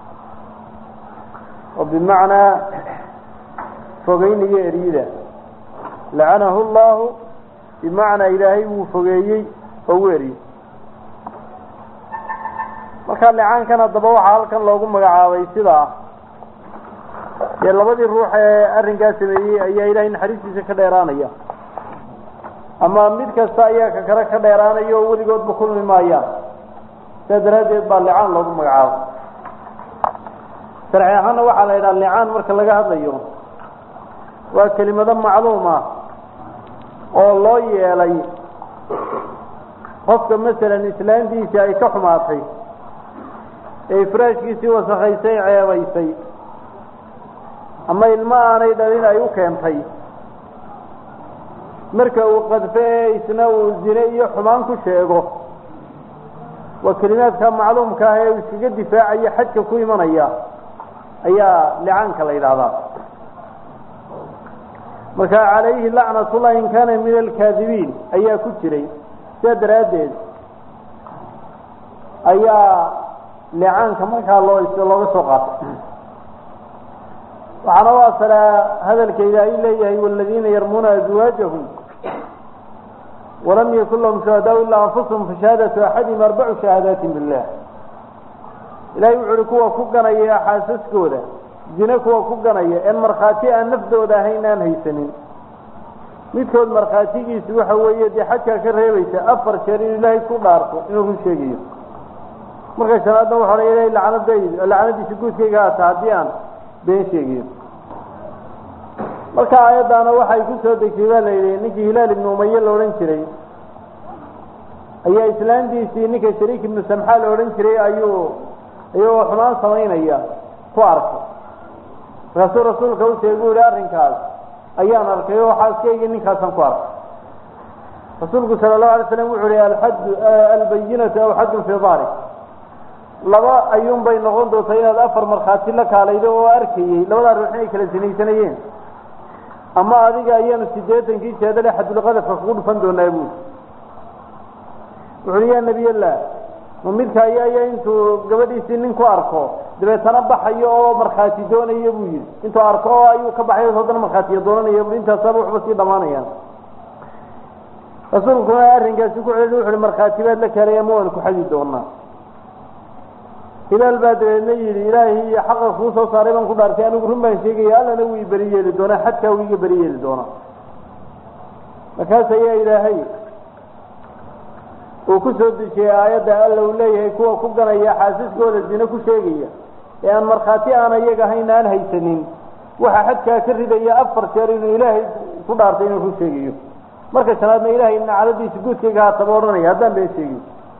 oo bimacnaa fogeyniyo eryida lacanahu allahu bimacnaa ilaahay wuu fogeeyey oo u eriyey markaa licaankan haddaba waxaa halkan loogu magacaabay sidaa dee labadii ruux ee arrinkaa sameeyey ayaa ilaahay naxariistiisa ka dheeraanaya ama mid kasta ayaa ka kale ka dheeraanaya oo weligoodba kulmi maayaan sidaa daraaddeed baa licaan loogu magacaabay sharci ahaana waxaa la yidhaha licaan marka laga hadlayo waa kelimado macluum ah oo loo yeelay qofka masalan islaantiisii ay ka xumaatay ee firaashkiisii wasakhaysay ceebaysay ama ilmo aanay dhalin ay u keentay marka uu qadfe ee isna uu zine iyo xumaan ku sheego waa kelimaadka macluumka ah ee uu iskaga difaacayo xadka ku imanaya ayaa licaanka la yidhaahdaa marka calayhi lacnatullah in kaana min alkaadibiin ayaa ku jiray sidaa daraaddeed ayaa licaanka markaa looga soo qaatay waxaana u asalaa hadalka ilaahay leeyahay waladiina yarmuuna azwaajahum walam yakun lahum shuhadaa ilaa anfusahum fashahaadatu axadihim 4 shahaadaatin billah ilaahay wuxu uhi kuwa ku ganaya xaasaskooda zine kuwa ku ganaya een markhaati aan naftooda ahayn aan haysanin midkood markhaatigiisu waxa weeye dee xajkaa ka reebaysa 4 jeer in ilaahay ku dhaarto inuu ku sheegayo marka shanaadna waxa la ilaahay lacnadiisa guudkayga haata haddii aan been sheegayo marka aayaddaana waxay ku soo degtay baa la yidhi ninkii hilaal ibnu umaye la odhan jiray ayaa islaantiisii ninka shariik ibnu samxa la odhan jiray ayuu xumaan samaynaya ku arkay markaasuu rasuulka u sheegay u yihi arrinkaas ayaan arkay oo xaaskaygii ninkaasaan ku arkay rasuulku sala allahu alay slam wuxu uhi albayinatu aw xaddun fii daarik laba ayuun bay noqon doontaa inaad 4 markhaati la kaalaydo oo arkayey labadaa ruux inay kala sinaysanayeen ama adiga ayaanu 80 jeedale xadulqadafka kugu dhufan doonaa buuli wuxuu yaa nabiyallah ma midka ayaa intuu gabadhiisii nin ku arko dabeetana baxayo oo markhaati doonayo buu yidhi intuu arko oo ayuu ka baxayo haddana markhaatiya doonanayo intaasaba waxba sii dhammaanayaan rasuulkuna arrinkaasi ku celin wuxu uhi markhaati baad la kaalay ama waanu ku xadi doonaa hilaal baa dabeedna yidhi ilaahay iyo xaqa kuu soo saaray baan ku dhaartay anigu run baan sheegaya allana wuu beri yeeli doonaa xadkaa wuu iga beri yeeli doonaa markaas ayaa ilaahay uu ku soo dejiyey aayadda alla uu leeyahay kuwa ku ganaya xaasaskooda zine ku sheegaya ee aan markhaati aan iyaga ahayn aan haysanin waxa xadkaa ka ridaya 4 jeer inuu ilaahay ku dhaartay inuu ku sheegayo marka shanaadna ilaahay nacladiisa guudkayga haataba odhanaya haddaan been sheegayo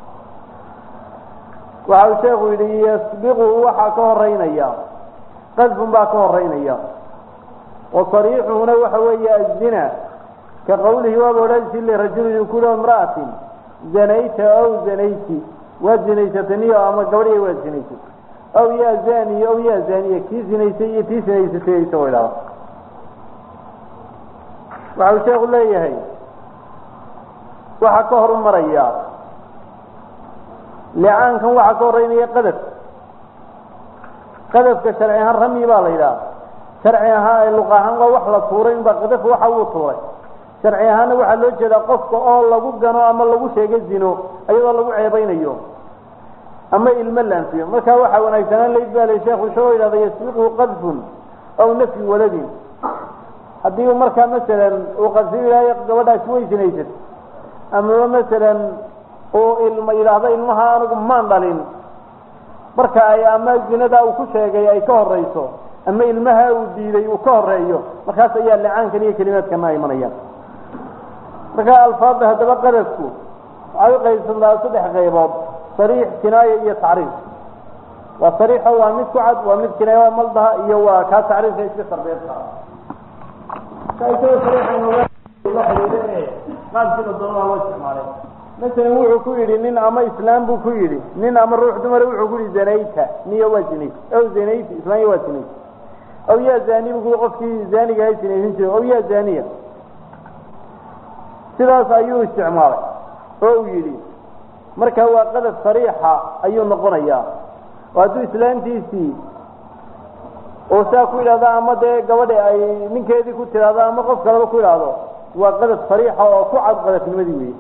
waxa uu sheekhu yidhi yasbiqu waxaa ka horeynaya qadfun baa ka horeynaya oo sariixuhuna waxa weeye azina ka qawlihi waaba odhansi lirajulin yakulu imra'atin zanayta aw zanayti waa zinaysataniyo ama gabadhiya waa zinaysay aw yaa zaniyo aw yaa zaniya kii zinaysay iyo tii zinaysatay isagoo idhaahdo waxa uu sheekhu leeyahay waxaa ka horumaraya licaankan waxaa ka horeynaya qadafka sharci ahaan rami baa la yidhaha sharci ahaan luqa ahaan waa wax la tuuray inbaa qadaf waxa uu tuuray sharci ahaana waxaa loo jeedaa qofka oo lagu gano ama lagu sheego zino ayadoo lagu ceebaynayo ama ilmo laanfiyo markaa waxaa wanaagsanaan layd baa la sheekhu isagoo yidhahda yasbiqu qadfun aw nafyu waladin haddii uu markaa masalan uu qadfiyo ilaahay gabadhaasi way zinaysat amaba masalan oo ilmo yidhaahda ilmaha anigu maan dhalin marka ay ama zinada uu ku sheegay ay ka horeyso ama ilmaha uu diiday uu ka horeeyo markaas ayaa licaankan iyo kelimaadkan ay imanayaan marka alfaada haddaba qadafku waxay u qaybsantaa 3 qaybood sariix kinaaya iyo tacriif وصريحة ومسكعد ومسكنا وملضها إيوا كاتعريف في تربيتها كايتو صريحة الله يديه ما بصير الضرورة والسلام عليه مثلا وحو كيري نين أما إسلام بو كيري نين أما روح دمر وحو كيري زنيتها نية وزنيت أو زنيت إسلامي وزنيت أو يا زاني بقول قفتي زاني جاي سنين أو يا زانية سلاس أيو استعمار أو يري مركا هو قذف صريحة أيو نقنيا وهذا إسلام تيسي وساكو إلى هذا أما ده قبل أي من كذي كنت هذا أما قف كلام كل هذا وقذف صريحة وقعد قذف المدينة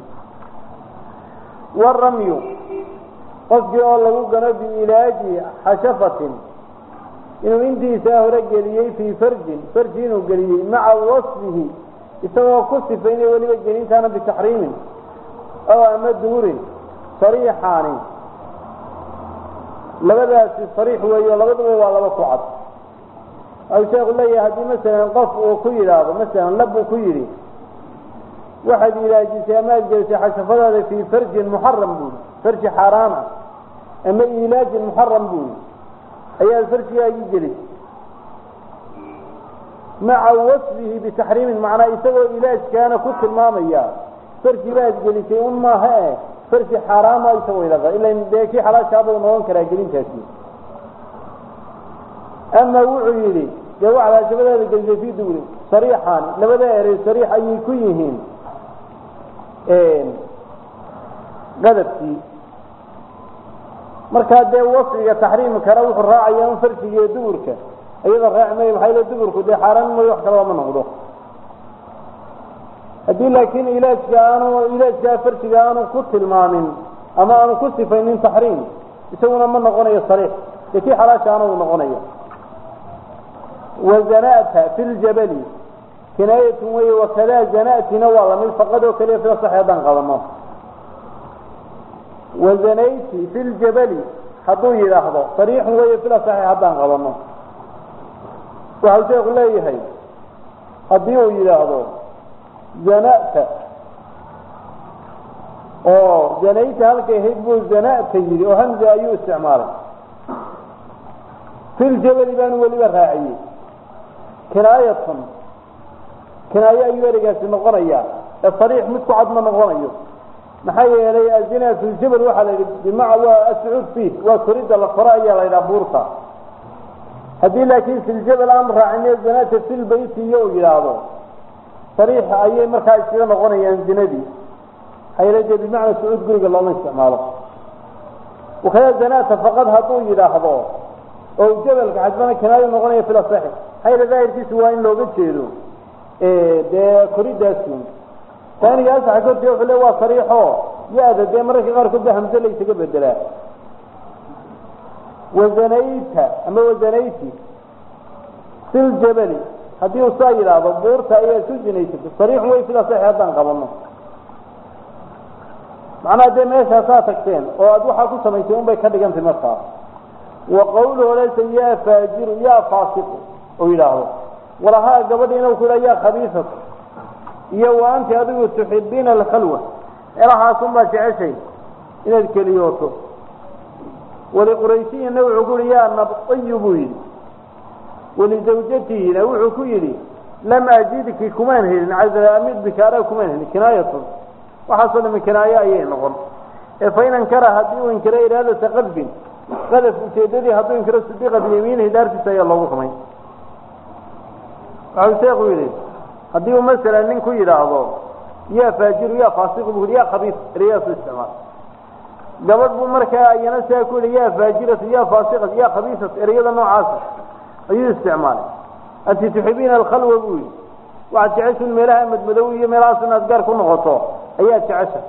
والرمي قصدي الله جنب علاج حشفة إنه عندي ساهر قليل في فرجين قليل مع وصفه يسوى قصة فإنه ولي الجنين كان بتحريم أو أمد دور صريحاني لبدا صريح وهي لبدا ولا بقعد أو شيء يقول لي هذه مثلا قف وكيل هذا مثلا لب وكيلي واحد إلى جسامات جلسة حشفة هذا في فرج محرم بول فرج حرام أما علاج محرم بول أي الفرج يجلس مع وصفه بتحريم معناه يسوي علاج كان كتل مامية فرج علاج جلسة وما هي فرج حرام يسوي لغا إلا إن ذاكي حلا شابه ونوان كراجلين كاسي أما وعيلي جوا على شباب هذا الجلسة في دوري صريحان لبدا يري صريح أي كويهين قدبتي marka de wasfiga tahriim kara wuxuu raacayaan farqiga duurka ayada raacmay waxay la duurku de xaraan ma wax kala ma noqdo hadii laakiin ilaajka farqiga aanu ku tilmaamin ama aanu ku sifaynin tahriim isaguna ma noqonayo sariix dadkii xalaasha aanu noqonayo wazanaata fil jabali kinayatu wa kada zanaatina wala mid faqado kaliya fi saxiidan qadamo وزنيت في الجبل حضو يلاحظه صريح وهي في الصحيح حدان قبضنا وهل تقول لي هي حضو يلاحظه زنأت زنيت هلك يهب زنأت يجري وهمزة أيو استعماله في الجبل بان ولي الراعي كناية أيو رجاس النقرية الصريح متقعدنا نقرية محايا إلي الزنا في الجبل وحل بمعنى السعود فيه وكريد القراء إلى بورصة هذه لكن في الجبل أمر عن الزنا في البيت يوجد هذا صريح أي مركز كلام غني الزنا دي هي لجأ بمعنى السعود قريب الله ما استعماله وخلال الزنا فقد هطوي إلى هذا أو الجبل عندنا كناية مغنية في الصحيح هي لذلك في سواين لو بتشيلوا ده كريد السون ثاني جالس حكوت يوم اللي هو صريحه يا ده مرة غير كده همزة اللي يتقبل دلها وزنيتها أما وزنيتي في الجبل هذه وصايل هذا الضور تأيي سجنيتي الصريح هو يصير صحيح هذا قبلنا معناه ده ماشي أساسكتين وأدو حكوا سميتهم بيكدقن في مصر وقوله ليس يا فاجر يا فاسق وإلهه ولها قبلنا وكل يا خبيثة iyo waanti adigu tuhibina al-khalwa ilaha summa ja'ashay ila al-kaliyoto wali qurayshi inuu ugu riyaa nabtayubi wali zawjatihi wuxuu ku yiri lam ajidki kuman helin azra amid bikara kuman helin kinayatu waxa soo min kinaya ayay noqon fa in kara hadii in kara iraada taqadbin qadaf ujeedadii hadii in kara sidiqa biyamiin hidaartiisa ay loogu xumay waxa sheekhu yiri هذه مثلا نكو يراهو يا فاجر يا فاسق يا خبيث رياس السماء قبل بمركا ينسى يقول يا فاجرة يا فاسقة يا خبيثة رياض نوعاس أي استعمال أنت تحبين الخلوة بوي وعد تعيش الملاهي مدمدوية مراس الناس كل غطاء أي تعيشها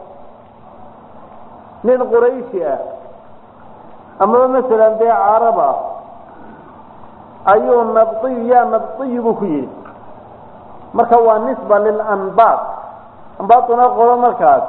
من قريشية أما مثلا بيع عربة أيها مبطي يا مبطي بكي marka waa nisba lil anbaat anbaatuna qolo markaas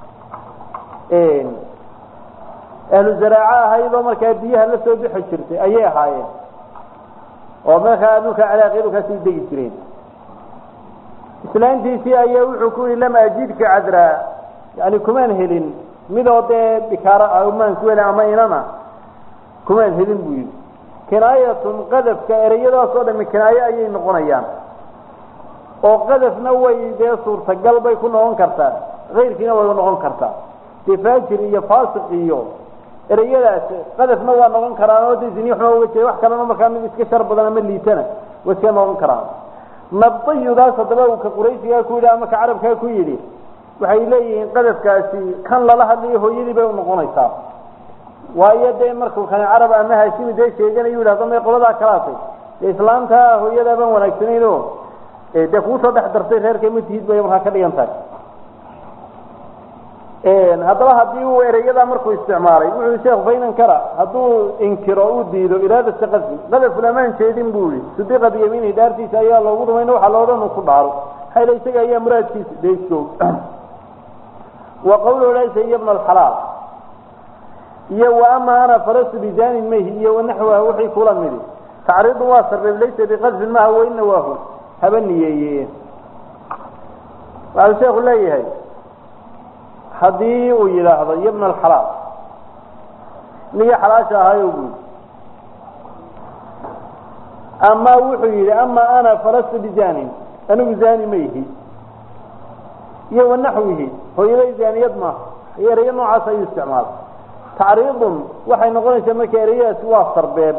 ahlu zaraaca hayba marka biyaha la soo bixi jirtay ayay ahaayeen oo marka dhulka calaaqeedu ka sii degi jireen islaantiisii ayaa wuxuu ku yiri lama ajidka cadra yani kumaan helin midoo de bikaara awmaan ku helay ama inana كمان هلين بويل كناية قذف كأريضا صودا من كناية أي نقنيان وقذف نوي دي صورة قلبه يكون عنكرتا غير كنا ويكون عنكرتا تفاجر يفاسق يوم أريضا قذف نوي عنكران ودي زنيحنا ووجه وحكرا ومكان من إسكشر بدنا من ليتنا وسيما عنكران نبطي ذا صدبه كقريش يكوي أمك عرب كيكويلي وحيلي قذف كاسي كان لله اللي هو يلي بيو نقنيسا وأيدي مركو كان عرب أنها شيء ده شيء جن يقول هذا ما يقول ذا كلاسي الإسلام تا هو يدا بن ونكسنينه دفوت هذا حضرته غير كم تهيد بيوم هكذا ينتج هذا هديو إريدا مركو استعماري يقول الشيخ فين انكره هدو انكروا ديدو إرادة السقفي هذا فلمان شيء بولي صديقة بيمينه دارتي سيا الله وضو منه حلوله نصباره هاي ليس أي مراد كيس ديسو وقوله ليس ابن الحلال وأما أنا فرست بجانب ميه ونحوه وحي كولا ملي تعريض واصر ليس بقذف الماء وإنه وهو هبني ييه وعلى الشيخ الله يهي حديء إلى هذا ابن الحلال لي حلاشة هاي وقول أما وحي أما أنا فرست بجانب أنا بجانب ميه ونحوه هو يلي جانيات ما هي ريال نوعا سيستعمال تعريض waxay noqonaysaa marka ereyadaas waa sarbeeb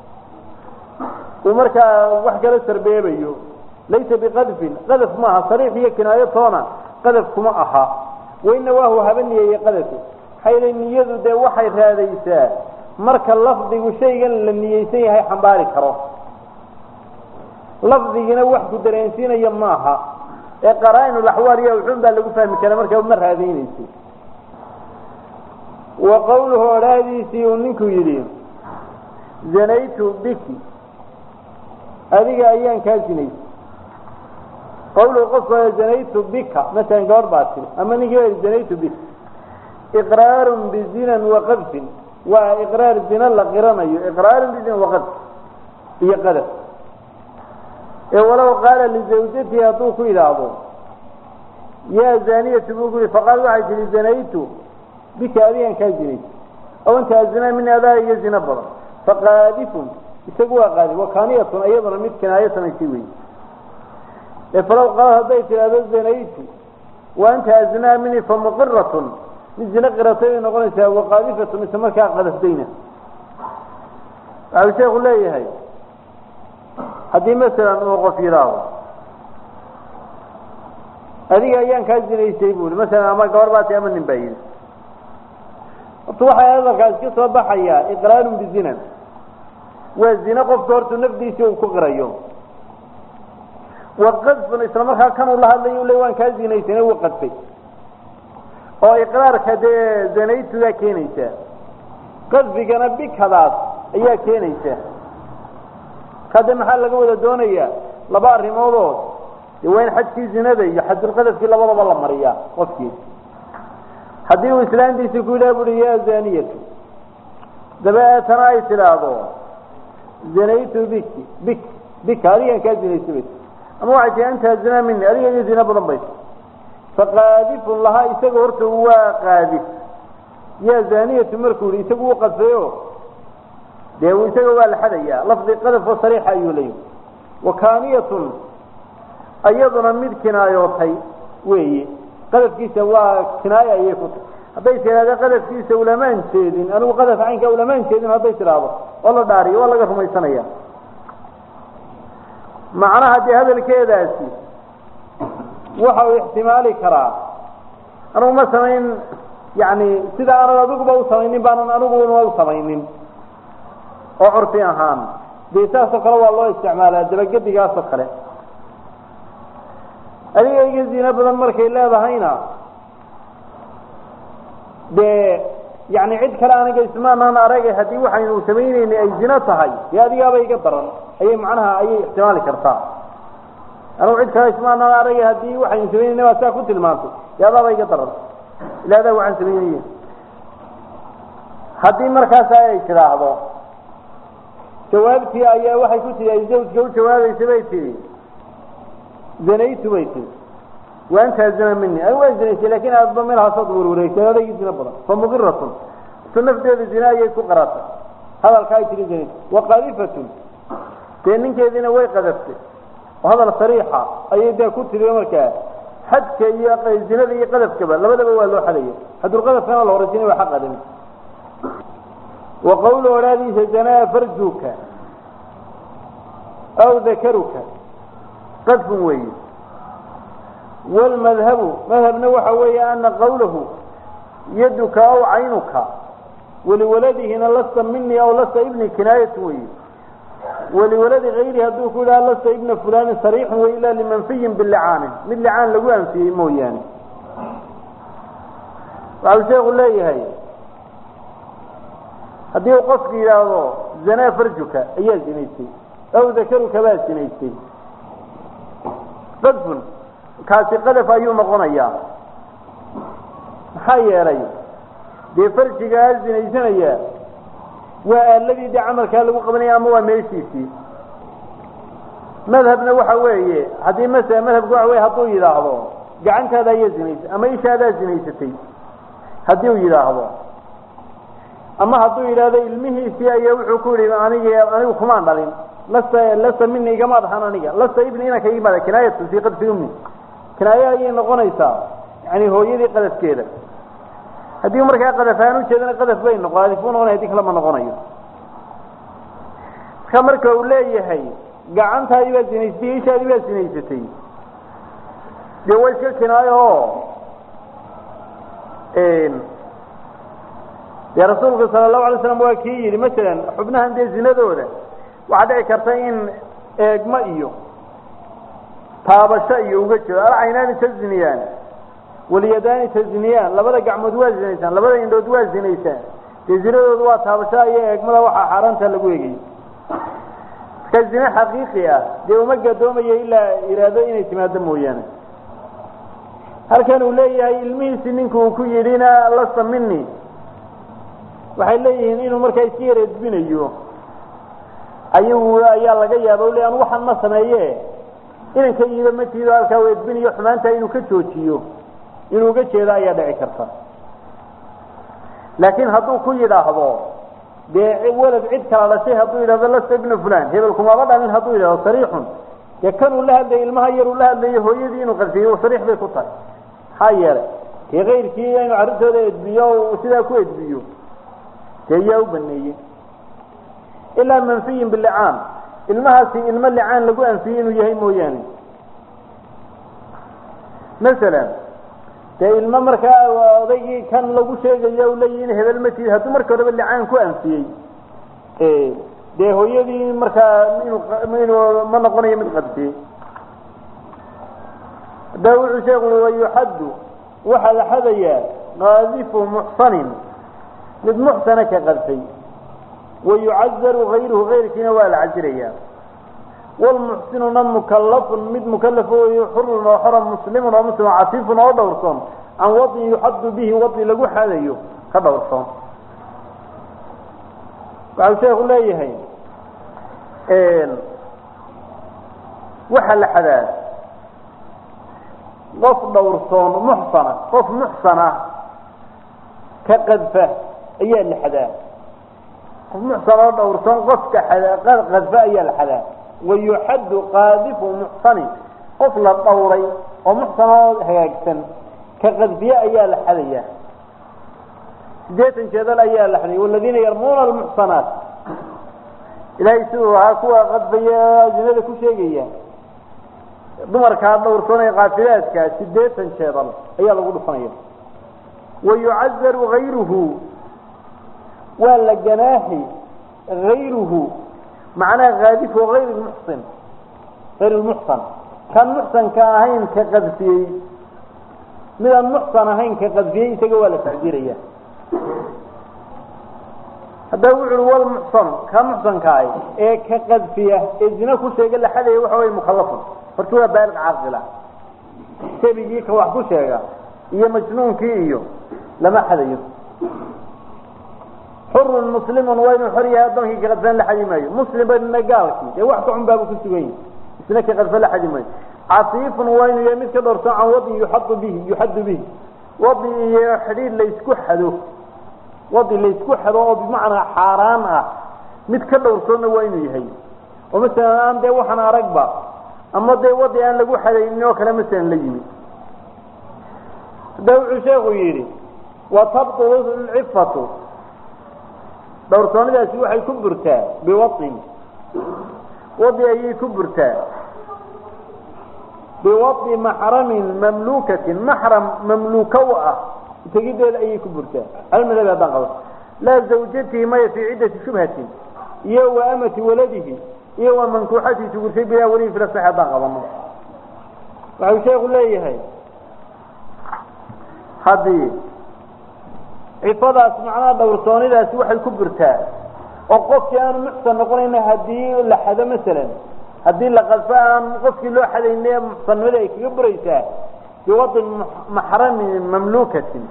marka wax kale sarbeebayo laysa biqadf qadaf ma sariix iyo kinaayo toona qadaf kuma aha wayna waa habaniye qadaf hayla niyadu de waxay raadaysaa marka lafdigu shaygan la niyeysan yahay xambaari karo lafdigina wax ku dareensiinaya maaha ee qaraa'in al-ahwaal iyo wuxuu baa lagu fahmi karaa marka ma raadinayso وقوله راديسي ونكو يدين زنيت بك هذه أيام كازني قوله قصة زنيت بك مثلا قول باطل أما نقول زنيت بك إقرار بزنا وقذف وإقرار الزنا لغيرنا إقرار بزنا وقذف هي قذف ولو قال لزوجته يطوف إلى عضو يا زانية بقول فقال واحد زنيت بك أبيا كازني أو أنت أزنا من أبا يزنا برا فقاذف يسقوا قاذف وكانية أيضا مثل كناية نسوي فلو قال هديت أبا زنيت وأنت أزنا مني فمقرة من زنا قرتين نقولها وقاذفة مثل ما كان قذف دينا على شيء يقول لي هاي هذه مثلا موقف يراه هذه أيام كازني يسيبون مثلا ما قربات أمن بعيد waxay hadalkaas ka soo baxaya iqraarun bizina waa zina qof doorto nafdiisa uu ku qirayo waqadfun isla markaa kan uu la hadlayo leewan ka zinaysan uu qadfay oo iqraarka de zinaytu ya keenaysa qadfigana bikadaas ayaa keenaysa kada maxaa laga wada doonaya laba arrimood oo weyn xadkii zinada iyo xadul qadfki labadaba la mariyaa qofkii haddii uu islaantiisa ku ilaahay ya zaaniyatu dabeetana ay tiraahdo zanaytu bik adigan ka zinaysay ama waxa anta zina minni adigan zina badan bay faqaadif laha isaga horta waa qaadif ya zaaniyatu markuu isagu uu qadfayo de uu isaga waa la xadaya lafdi qadaf sariix ayuu leeyahay wakaaniyatun ayaduna mid kinaayotay weeye qadafkiisa waa kinaaya ay ku haday tiraahdo qadafkiisa ulamaan jeedin anigu qadaf aynka ulamaan jeedin haday tiraahdo oo la dhaariyo waa laga rumaysanaya macnaha de hadalkeedaasi waxa uu ihtimaali karaa anigu ma sameyn yani sida aan adigu u sameeynin baan anigu u sameeynin oo curfi ahaan deesaas kale waa loo isticmaalaa dabagadigaas kale adiga zina badan markay leedahayna de yani cid kale aniga ismaanaan aragay hadii waxaynu sameeynay ay zina tahay yaa adiga bay iga daran ayay macnaha ayay ihtimaali kartaa anigu cid kale ismaanaan aragay hadii waxaynu sameeynay waa saa ku tilmaantay yaa bay iga daran ilaada waxaan sameeynay hadii markaas ay tiraahdo jawaabtii ayaa waxay ku tiri zawjka u jawaabaysa bay tiri زنيت بيتي وأنت أزنا مني أيوة زنيت لكن أضمن منها صدور وليس هذا يزنا برا فمغرة فنفذ الزنا يكون قراطة هذا الكاي تريدين وقذفة تنين كذين وي قذفت وهذا الصريحة أي ده كنت في أمريكا حد كي الزنا ذي قذف كبر لما ده هو له حليه حد القذف كان الله رجيني وحق هذا وقوله الذي سجنا فرجك أو ذكرك قذف وي والمذهب مذهب نوحوي أن قوله يدك أو عينك ولولده إن لست مني أو لست ابني كناية وي ولولد غيره هدوك لا لست ابن فلان صريح وإلا لمنفي باللعان من لعان لقوان في موياني وعلى شيء يقول لي هاي هديه قصك إلى الله زنا فرجك أيها جنيتي أو ذكرك باس جنيتي قذف كاسي قذف أيوم غنيا حي لي دي فرجك هالجنيتين أيها والذي دي عمل كان له قبني أموه ميشيسي مذهبنا وحويه هذه مثلا مذهب قوي هطوي لاحظه قعنك هذا يزنيس أما إيش هذا زنيستي هديه يلاحظه أما هطوي هذا علمه في أي وحكولي أنا وخمان دارين لست مني جماعة حنانية لست ابني أنا كيما هذا كناية في قد في أمي كناية نقول يسار يعني هو يدي قدس كذا هدي مركا قذفان وشدنا قذف بين قاذفون ولا هديك لما نقونيو خمرك وليه هي قعنت هاي بزنيستي ايش هاي بزنيستي جواز كنايو يا رسول الله صلى الله عليه وسلم وكيل مثلا حبنا عند الزنا دوله وعد كرتين اجماعيو تابشا يوجد العينان تزنيان واليدان تزنيان لبدا قعمود وازنيسان لبدا اندود وازنيسان تزنيدود waa taabasha iyo eegmada waxa xaranta lagu eegay kazina xaqiiqi ah de uma gadoomayo ilaa iraado inay timaado mooyaan halkan uu leeyahay ilmihiisi ninku ku yirina la samini waxay leeyihiin inuu markay si yareedbinayo ayaa laga yaabo leeyahay waxan ma sameeyee inanka yido ma tiido halka weedbinayo xumaanta inuu ka joojiyo inuu ga jeedo ayaa dhici karta laakiin hadduu ku yiraahdo de walad cid kala la shay hadduu yiraahdo la ibn fulan hebel kuma badalin hadduu yiraahdo sariixun yakanu la hadlay ilmaha yaru la hadlay hooyadii inuu qarfiyo sariix bay ku tahay hayere ee geyrkii inuu arintooda edbiyo sida ku edbiyo tayaw baneeyay ila manfiyin bil li'an ilmahaasi ilma li'an lagu anfiyo inuu yahay mooyaan مثلا ilma markaa odaygii kan lagu sheegayo leeyahay hebel ma tii hadu markaa raba lacaan ku anfiyay de hooyadii markaa inuu ma noqonayo mid qadfi dawucu sheegu way yuhaddu waxa la hadaya qaadifu muhsanin mid muhsana ka qadfi ويعذر غيره غيركنا ولا عذريا والمحسن مكلف مد مكلف وحر وحرم مسلم ومسلم عفيف ودورصون عن وضع يحد به وضع لغو حاليو كدورصون قال شيخ ليه وحل حداد قف دورصون محصنة قف محصنة كقذفة ايا الحداد محصنة دورصون قف كقذفة ايا الحداد ويحد قاذف محصن قفل الطوري ومحصن هياجسن كقذفية أيها الحلية جيت انشذل أيها الحلية والذين يرمون المحصنات إلهي سوها كوا قذفية جنة كل شيء دمر كان دورسون قافلات كاسديت انشذل أيها الغلفانية ويعذر غيره ولا جناحي غيره معناه غادف وغير المحسن غير المحسن كان محسن كاهين كقذفي من المحسن هين كقذفي تقول تعذيريه هذا هو المحسن كان محسن كاي ايه كقذفيه اذن كل شيء قال حدا وحوي مخلص فرتوه بالغ عاقله تبيجيك واحد كل شيء هي مجنون كيو لما حدا يفهم حر المسلم وين حريه ادمه قدفان لحديمايو مسلم بالنقالك اي واحد عم بابو كسوين اسنك قدفان لحديمايو عصيف وين يمد كدرت عن وضي يحد به وضي حديد ليسكو حدو وضي ليسكو حدو بمعنى حرام mid ka dhowrsoodna waa inuu yahay oo masalan aan dee waxaan aragba ama dee wadi aan lagu xadaynin oo kale masalan la yimi da wuxuu sheekhu yidhi watabtulu alcifatu dhowrsoonidaasi waxay ku burtaa biwadin wadi ayay ku burtaa biwadi maxramin mamluukatin maxram mamluuka u ah tegideeda ayay ku burtaa almadhab haddaan qabo laa zawjatihi maya fii ciddati shubhatin iyo wa amati waladihi iyo wa mankuuxatii tugursay bilaa weliin fila sax haddaan qabano waxuu sheekhu leeyahay haddii cifadaas macnaha dhowrsoonidaasi waxay ku burtaa oo qofkii aanu muxsan noqonayna haddii la xado masalan haddii la qadfo aan qofkii loo xadayne muxsannimada ay kaga buraysaa biwadin maxramin mamluukatin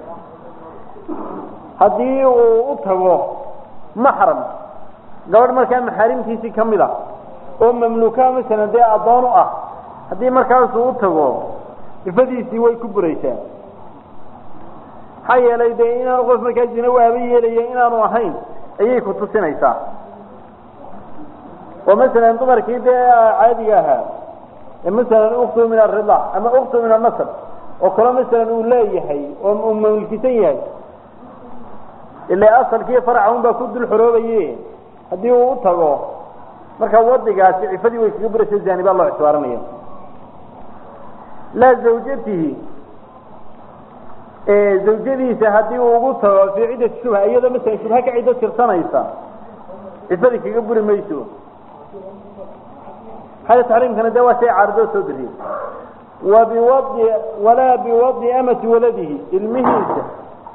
haddii uu u tago maxram gabadh markaa maxaarimtiisii ka mid ah oo mamluukaa masalan dee addoon u ah haddii markaasuu u tago cifadiisii way ku buraysaa maxaa yeelay dee inaanu qof markaa zina waaba yeelaya inaanu ahayn ayay ku tusinaysaa oo masalan dumarkii dee caadiga ahaa ee masalan uktu min alridac ama uktu min alnasab oo kale masalan uu leeyahay oo uu mamulkisan yahay ilaa asalkii faraca un baa ku dul xoroobaye haddii uu u tago marka wadigaasi cifadii way kaga buraysa zani baa loo ictibaarinaya laa zawjatihi zawjadiisa haddii uu ugu tago fii ciddati shubha iyadoo masalan shubha ka ciddo tirsanaysa cifadii kaga buri mayso xada taxriimkana dee waa shay caaridoo soo dariyey wabiwadi walaa biwadi amati waladihi ilmihiisa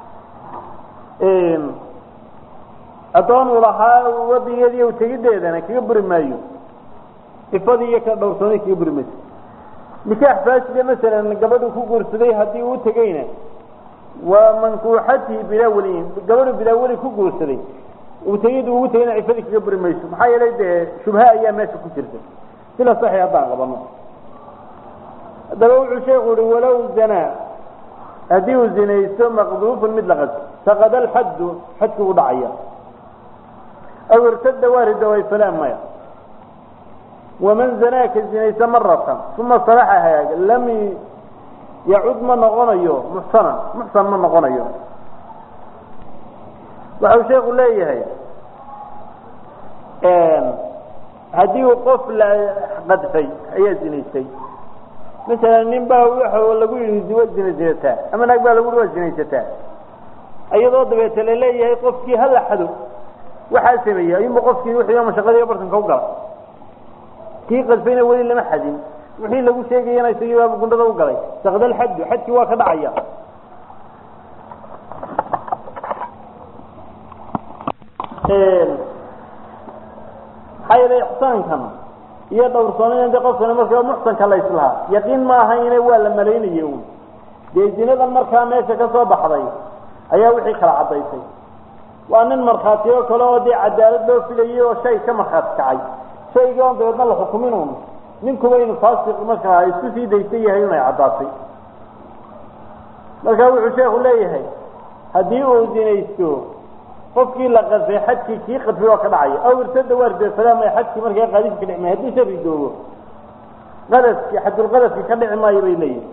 addoon uu lahaa wadigeedii u tegideedana kaga buri maayo cifadii iyo ka dhowrsoonay kaga buri mayso nikaax faasida masalan gabadhu ku guursaday haddii uu tegayna waa mankuuxatihi bilaa weliyin gabadhu bilaa weli ku guursaday tegid ugu tegayna cifadii kaga buri mayso maxaa yeelay dee shubha ayaa meesha ku jirta sila saxi haddaan qabano haddaba wuxuu sheekhu uhi walow zanaa haddii uu zinaysto maqduufun mid laqad saqada alxaddu xadkii u dhacaya aw irtada waa ridaway falaa maya waman zanaaka zinaysta maratan uma salaxa hagaaga lam yacud ma noqonayo muxsan ma noqonayo waxau sheekhu leeyahay haddii uu qof la qadfay ayaa zinaystay masalan nin baa waxa lagu yidhi waa zinaysataa ama naag baa lagu yidhi waa zinaysataa iyadoo dabeete la leeyahay qofkii ha la xado waxaa sameeyey ayuunba qofkii wixii mashaqadii bartanka u gala kii qadfayna weli lama xadin wixii lagu sheegayana isagii baa gundhada u galay saqda alxaddu xadkii waa ka dhacaya maxaa yeelay ixsaankan iyo dhowrsoonida de qofkana markaa muxsanka la islahaa yaqiin ma ahayne waa la malaynayay un dee zinadan markaa meesha ka soo baxday ayaa wixii kala caddaysay waa nin markhaatiyo kale oo dee cadaalad loo filayay oo shay ka markhaati kacay shaygii oon dabeedna la xukumin un ninkuba inu faasiq markaa isku sii daysan yahay inay caddaatay markaa wuxuu sheekhu leeyahay haddii uu zinaysto qofkii la qadfay xadkii kii qadfay waa ka dhacaya aw irtada waa ridooy salaam ay xadkii markaa qaadifka dhici maayo haddii se ridoobo qadafkii xadulqadafkii ka dhici maayo bay leeyihin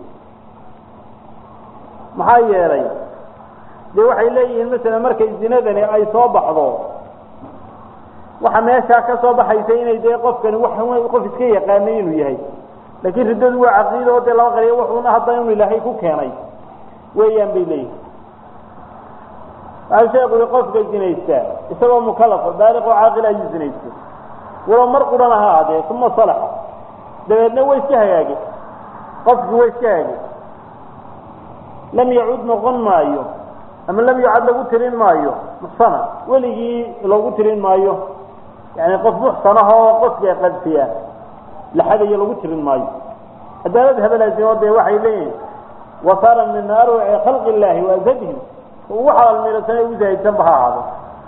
maxaa yeelay dee waxay leeyihiin masalan markay zinadani ay soo baxdo waxa meeshaa ka soo baxaysa inay dee qofkani qof iska yaqaanay inuu yahay laakiin riddadu waa caqiida oo dee laba qariyo wuxuuna hadda inuu ilaahay ku keenay weeyaan bay leeyihin waxau sheekhu i qofka zinaystaa isagoo mukalafo baaliq oo caaqil ayuu zinaystay walow mar quran ha ahaadee uma salaxa dabeedna way iska hagaagay qofkii way iska hagaagay lam yacud noqon maayo ama lam yucad lagu tirin maayo muxsana weligii loogu tirin maayo yani qof muxsanahoo qofka qadfiya la xadayo lagu tirin maayo cadaalad habelaasimo dee waxay leeyihin wasaara min arwaci khalqi illaahi waazadihim ugu xalaalmiirasan ugu zaahidsanba ha ahaado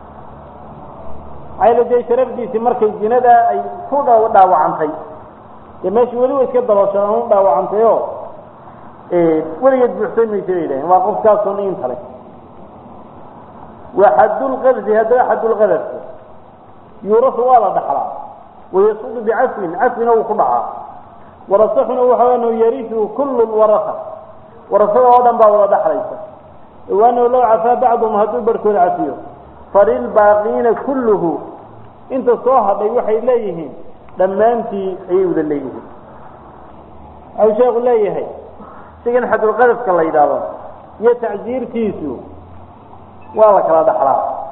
ayla dee sharafdiisii markay zinada ay ku dhaawacantay dee meesha weli wa iska dalooshan u dhaawacantay oo weligeed buuxsan maysa bay yidhahen waa qofkaasoo intale wa xaddulqadfi haddaba xaddulqadafka يورث ولا دحلا ويسقط بعفو عفو وخضعا ورثنا وهو أنه يرثه كل الورثة ورثه أيضا ولا دحليسه وأنه لو عفا بعضهم هدو بركوا العفية فللباقين كله انت صاحب يوحي إليهم لما أنت أيود إليهم أو شيء إليه سيكون حد القذف كالله يدابا يتعزير كيسو والله كلا دحلا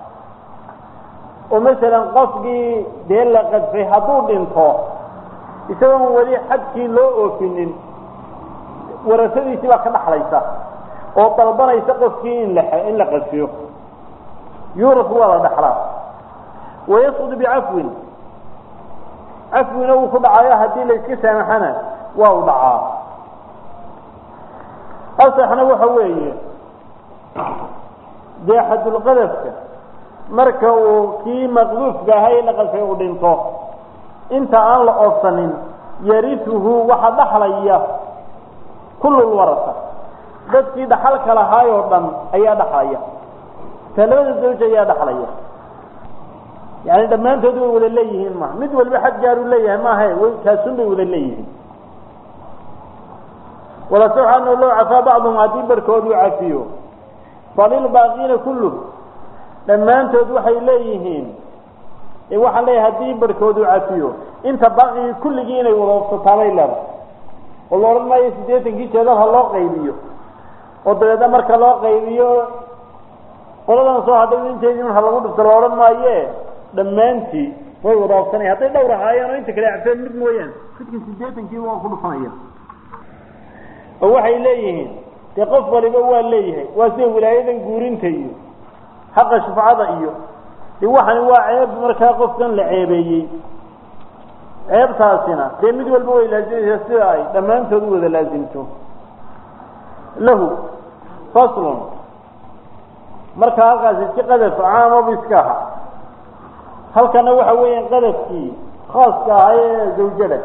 ومثلا قصدي ديلا قد في حدود انتو يسوون ولي حدكي لو اوفنين ورثدي سبا كدحليسا oo dalbanaysa qofkii in la qadfiyo yuraf wala dhaxla ويسقط بعفو عفو لو خدعايا hadii la iska saamaxana waa u dhacaa asaxna waxa weeye jeexadul qadafka marka uu kii maqduufka ahay la qadfay u dhinto inta aan la oofsanin yarithuhu waxa dhaxlaya kullu warasa dadkii dhaxalka lahaay oo dhan ayaa dhaxlaya talada zawj ayaa dhaxlaya yani dhamaantood way wada leeyihiin ma mid walba xad gaar u leeyahay ma ahay way kaasun bay wada leeyihiin wala subhanahu law afa ba'dhum adi barkoodu afiyo falil baaqina kullu dhamaantood waxay leeyihiin waxa leeyahay hadii barkoodu afiyo inta baaqi kulligii inay wada soo leeyahay oo loo oranayo 80 jeeda loo qaybiyo oo dadada marka loo qaybiyo qoladan soo haday inteedii waxa lagu dhufto loo oranayo dhamaantii way wada ogsanay haday dhowr ahaayeen oo inta kale afeen mid mooyaan fidkii 80 waa ku dhufanaya oo waxay leeyihiin qof waliba waa leeyahay waa si wilaayadan guurinta iyo xaqa shafaacada iyo waxan waa ceeb marka qofkan la ceebeeyay ceebtaasina mid walba way laazimay sida ay dhamaantood wada laazimto lahu faslun marka halkaas iska qadaf caamo biskaha halkana waxa weeyaan qadafkii khaaska ah ee zawjada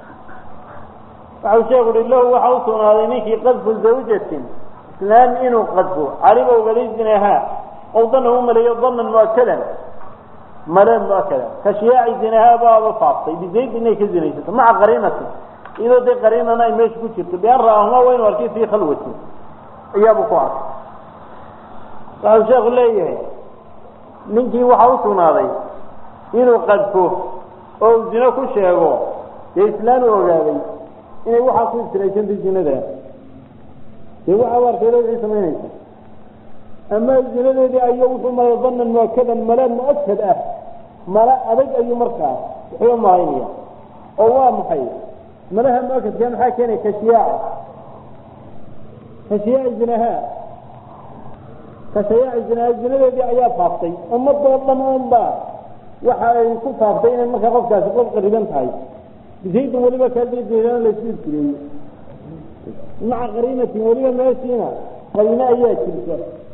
waxa sheegu lahu waxa uu sugnaaday ninkii qadfu zawjatin islaan inuu qadfo caliba waliidinaha oo dhanna maleeyo dhannan mu'akkadan malan mu'akkada kashiyaa zinaha baaba faaqtay bizayd inay ka zinaysato ma qarinati iyadoo de qarinana ay meesha ku jirto biyaan raahma weyn warkii fi khalwati ayabu ku arkay waxa sheegu leeyahay ninkii waxa uu sugnaaday inuu qadfo oo zina ku sheego islaan uu ogaaday inay waxa ku istiraysan zinada waxa warkeedo ay sameeyeen ama zinadeedii ayuu wuxuu ma dhannan mu'akkadan malan mu'akkad ah mala adag ayuu markaa wuxuu maaynaya oo waa maxay malaha mu'akkad kan waxa keenay kashiyaa zinaha zinadeedii ayaa faaftay ummadoo dhan uunba waxa ay ku faaftay inay markaa qofkaasi qof qariban tahay bizayd waliba ka diidayna la isku jiray maca qarinati waliba meeshiina qarina ayaa jirta